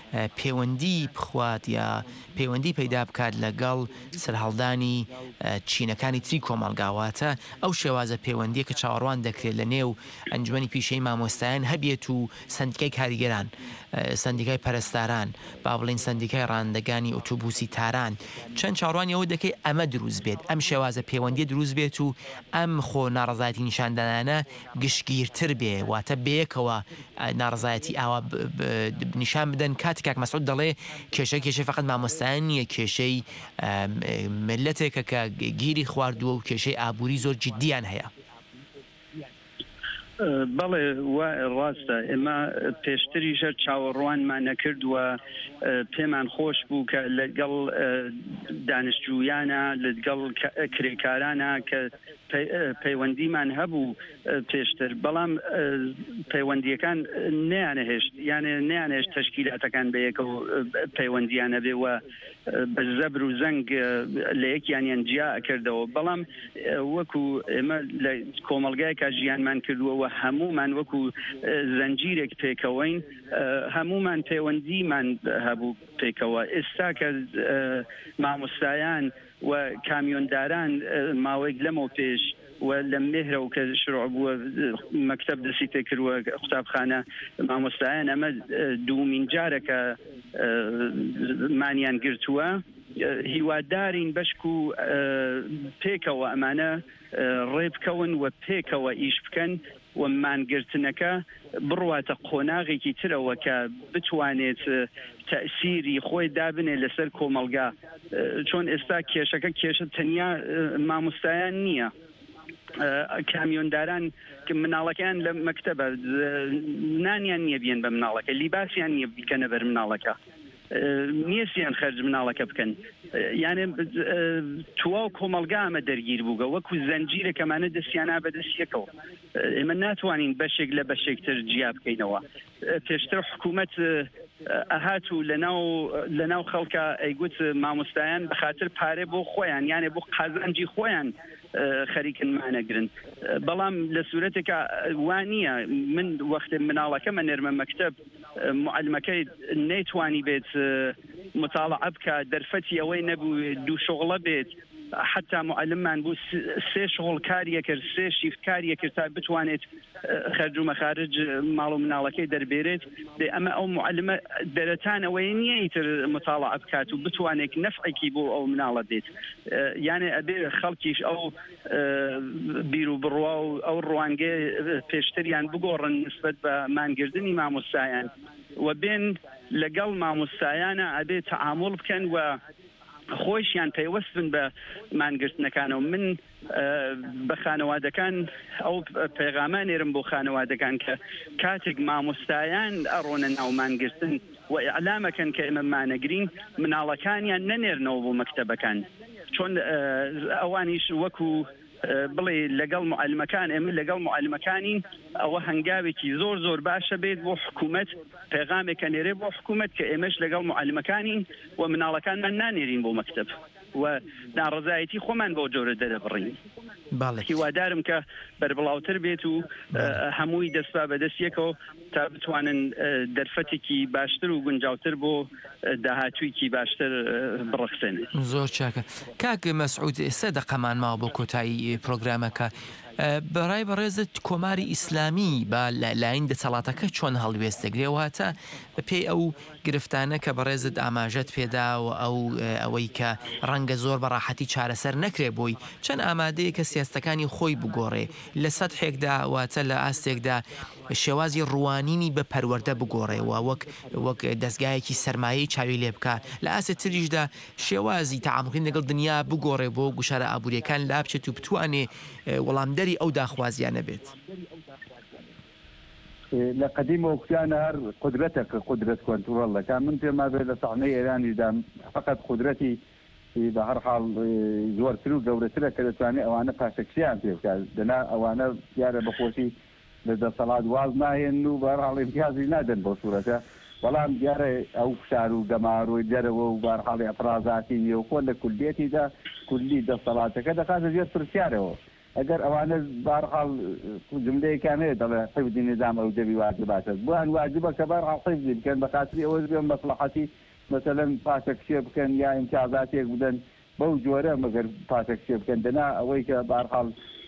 پەیوەندی بخوات یا پەیوەندی پەیدا بکات لەگەڵ سەرهەڵدانی چینەکانی تری کۆمەڵگاواتە ئەو شێوازە پەیوەندیە کە چاوەڕوان دەکرێت لە نێو ئەنجومەنی پیشەی مامۆستایان هەبێت و سندیکای کاریگەران سندیکای پەرستاران با بڵین سندیکای ڕاندەگانی ئۆتۆبوسی تاران چەند چاڕوانی ئەوە دەکەی ئەمە دروست بێت ئەم شێوازە پەیوەندی دروست بێت و ئەم خۆ ناڕزایەتی نیشاندانانە گشتگیرتر بێ واتە بەیەکەوە ناڕزایەتی ئاوا نیشان بدەن کاتی کاک مەسعود دەڵێ کێشە کێشەی فقط مامۆستایان نییە کێشەی ملەتێکە کە گیری خواردووە و کێشەی ئابووری زۆر جددیان هەیە. بەڵێ ڕاستە ئێمە پێشتری ژەر چاوەڕوانمان نەکردووە پێمان خۆش بوو کە لەگەڵ دانیشتجویانە لەگەڵ کرێکارانە کە پەیوەندیمان هەبوو پێشتر بەڵام پەیوەندیەکان نەیانەهێشت یانێ نەیانێشت تەشکیلاتەکان بەیەکە و پەیوەندیانە بێ وە بە زەبر و زەنگ لە یەکیانیان جیا کردەوە بەڵام وەکو ئێمە لە کۆمەڵگایەکە ژیانمان کردووەوە هەمومان وەکو زەنجیرێک پێکەوەین هەمومان پەیوەندیمان هەبوو پێکەوە ئێستا کە مامۆستایان و کامیۆنداران ماوەیەک لەمەوە پێش و لە مێهرە و کە شروع بووە مەکتەب دەستی پێ کردووە قوتابخانە مامۆستایان ئەمە دوومین جارێکە مانیان گرتووە هیوادارین بەشک و پێکەوە ئەمانە ڕێ بکەون و پێکەوە ئیش بکەن و مانگرتنەکە بڕواتە قۆناغێکی ترەوە کە بتوانێت تەئسیری خۆی دابنێ لەسەر کۆمەڵگا چۆن ئێستا کێشەکە کێشە تەنیا مامۆستایان نییە کامیۆنداران کە مناڵەکەیان لە مەکتەبە نانیان نییە بێن بە مناڵەکە لیباسیان نییە بیکەنە بەر مناڵەکە نیەسیان خەرج مناڵەکە بکەن یانێ توا و کۆمەلگامە دەرگیر بووگە وەکو زەنجیرە کەمانە دەستیانە بەدەستیەکەوە ئێمە ناتوانین بەشێک لە بەشێکتر جیا بکەینەوە پێشتر حکوومەت ئەهات و لە ناو خەڵکە ئەیگوت مامۆستایان بەخاتر پارێ بۆ خۆیان یانێ بۆ قازانجی خۆیان خەریکنمانەگرن بەڵام لە سوورەتێکە وانە من وەختێ مناڵەکەمە نێرمە مەکتەب معلمەکەی نەیتوانی بێت مطالعە بکە دەرفەتی ئەوەی نەبوو دوو شغڵە بێت حتا معلممان بوو سێ شغڵ کاریە کرد سێ شیفت کاریە کرد تا بتوانێت خەرج و مەخارج ماڵ و مناڵەکەی دەربێرێت دێ ئەمە ئەو معلمە دەرەتانەوەی نییە ئیتر مطالعە بکات و بتوانێت نەفعێکی بۆ ئەو مناڵە بێت یانێ ئەبێ خەڵکیش ئەو بیر و بڕوا و ئەو ڕوانگە پێشتریان بگۆڕن نسبەت بە مانگردنی مامۆستایان و بێن لەگەڵ مامۆستایانە ئەبێ تەعامڵ بکەن و خۆشیان پەیوەستن بە مانگرتنەکانەوە من بە خانەوادەکان ئەو پەیغامان نێرم بۆ خانەوادەکان کە کاتێک مامۆستایان ئەڕۆنە ناو مانگرتن و ئیعلامەکەن کە ئێمە مانەگرین مناڵەکانیان نەنێرنەوە بۆ مەکتەبەکان چۆن ئەوانیش وەکو بڵێ لەگەڵ معلمەکان ئێمە لەگەڵ معلمەکانین ئەوە هەنگاوێکی زۆر زۆر باشە بێت بۆ حکوومەت پێغامێکە نێرێ بۆ حکوومەت کە ئێمەش لەگەڵ معلمەکانین و مناڵەکانمان نانێرین بۆ مەکتەب و ناڕزایەتی خۆمان بۆ جۆرە دەرەبڕین هیوادارم کە بربڵاوتر بێت و هەمووی دەستپا بەدەستیەکەوە تا بتوانن دەرفەتێکی باشتر و گونجاوتر بۆ داهاتوویکی باشتر بڕخسێن زۆر چاکە کاک مەسعود سێ دەقەمان ماوە بۆ کۆتایی پرۆگرامەکە بەڕای بەڕێزت کۆماری ئیسلامی بە لایەن دەسەڵاتەکە چۆن هەڵوێستەگرێەوە بە پێی ئەو گرفتانە کە بەڕێزت ئاماژەت پێدا و ئەو ئەوەی کە ڕەنگە زۆر بەڕاحەتی چارەسەر نەکرێ بۆی چەند ئامادەیە کە سیاستەکانی خۆی بگۆڕێ لە سەدحێکدا واتە لە ئاستێکدا شێوازی ڕوانینی بە پەروەردە بگۆڕێەوە وەک وەک دەستگایەکی سەرمایەی چاوی لێ بکە لە ئاستە تریشدا شێوازی تەعامڵکردن لەگەڵ دنیا بگۆڕێ بۆ گوشارە ئابوووریەکان لابچێت و بتوانێ وەڵامدەری ئەو داخوازیانە بێت لە قدیم وەکتیانە هەر قدرەتەکە قدرەت کۆنتڕۆڵەکان من پێما بێت لە ساحنەی ئێرانیدا فقط قدرەتی بە هەر حاڵ زۆرتر و گەورەترە کە دەتوانێت ئەوانە پاشەکسیان پێ بکات دەنا ئەوانە دیارە بەخۆشی لە دەسەڵات واز ناهێن و بە هەر حاڵ امتیازی نادەن بۆ سوورەتە بەڵام دیارە ئەو فشار و گەماڕۆی دەرەوە و بە هەر حاڵی ئەفرازاتی نیە و خۆ لە کولبێتیدا کولی دەسەڵاتەکە دەخاتە ژێر پرسیارەوە ئەگەر ئەوانە بارحاڵ جملەیەکانەیە دەڵێ حیفدی نظام ئەو دەبی واجباتە بۆیان واجبە کە بارحاڵ حیفزی بکەن بە خاتری ئەوە بێن مەسلحەتی مثلەن پاشەکشێ بکەن یا ئیمتیازاتێک بدەن بەو جۆرە مەگەر پاشەکشێ بکەن دەنا ئەوەی کە بارحاڵ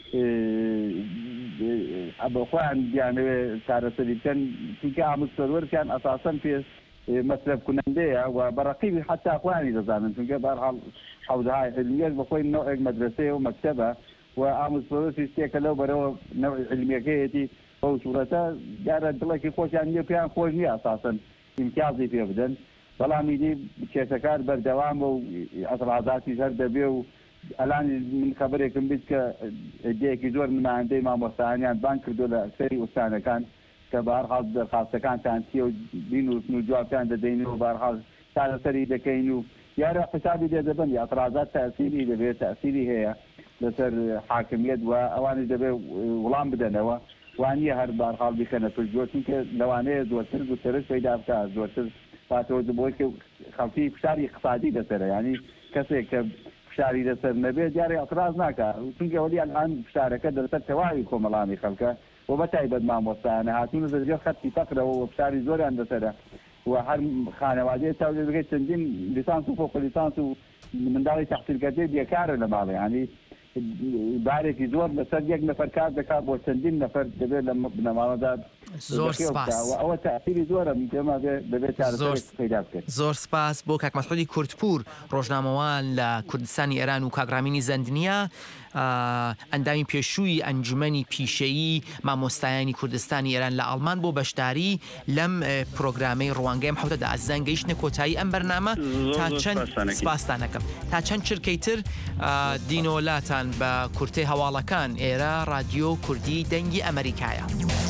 بە خۆیان دیانەوێ چارەسەری بکەن چونکە ئامۆستەروەرکیان ئەساسەن پێ مەصرف کنندەیە و بەڕقیبی حتا خۆیانی دەزانن چونکە بارحاڵ حەوزەهای علمیەک بە خۆی نەوەیەک مەدرسەیە و مەکتەبە و ئامۆستەروەری شتێکە لەو بەرەوە نەوەی علمیەکەیەتی بەو سوورەتە دیارە دڵێکی خۆشیان نییە پێیان خۆش نییە ئەساسەن ئیمتیازی پێ بدەن بەڵامی دی کێسەکار بەردەوام بە و ئەسرازاتی هەر دەبێ و ئەلان من خەبرێکم بیت کە دەیەکی زۆر نمایندەی مامۆستایانیان بان کردو لە سەری ئوستانەکان کە بەهەرحاڵ دەرخاستەکانتان چیە و بینوسن و جوابتان دەدەین و بەهەرحاڵ چارەسەری دەکەین و یارە حسابی لێ دەبن ئەسرازات تەسیری دەبێت تەسیری هەیە لەسەر حاکمیت و ئەوانی دەبێت وڵام بدەنەوە وانییە هەر بەهەرحاڵ بکەنە پشتگوێ چونکە لەوانەیە زۆرتر گوتەرش پەیدا بکات زۆرتر پاتەوە بۆی کە خەڵکی فشاری اقتصادی دەسەرە ینی کەسێک کە فشاری دەسەر نەبێت دیارە ئەتراز ناکات چونکە ئەوەی ئەلان فشارەکە دەسەر تەواوی کۆمەڵانی خەڵکە و بەتایبەت مامۆستایانە هاتوونە دەستگێ خەتی فەقرەوە و فشاری زۆریان دەسەرە و هەر خانەوادەیە تا دەبێت چەندین لیسانس و فۆق لیسانس و منداڵی تەحصیلکردەی بێکارە لە ماڵێ ینی بارێکی زۆر لەسەر یەک نەفەر کار دەکات بۆ چەندین نەفەر دەبێت لە بنەماڵەدا زۆر سپاس ئەوە تاثیری زۆرە پێما دەبێت پیدا بکەێت زۆر سپاس بۆ کاک مەسعودی کورتپور ڕۆژنامەوان لە کوردستانی ئێران و کاگرامینی زەندنیا ئەندامی پێشووی ئەنجومەنی پیشەیی مامۆستایانی کوردستانی ئێران لە ئەڵمان بۆ بەشداری لەم پرۆگرامەی ڕوانگەیم حوتەدا ئەزان گەیشتنە کۆتایی ئەم بەرنامە تا چەند سپاسدانەکەم تا چەند چرکەیتر دینۆلاتان بە کورتەی هەواڵەکان ئێرە رادیۆ کوردی دەنگی ئەمریکایە.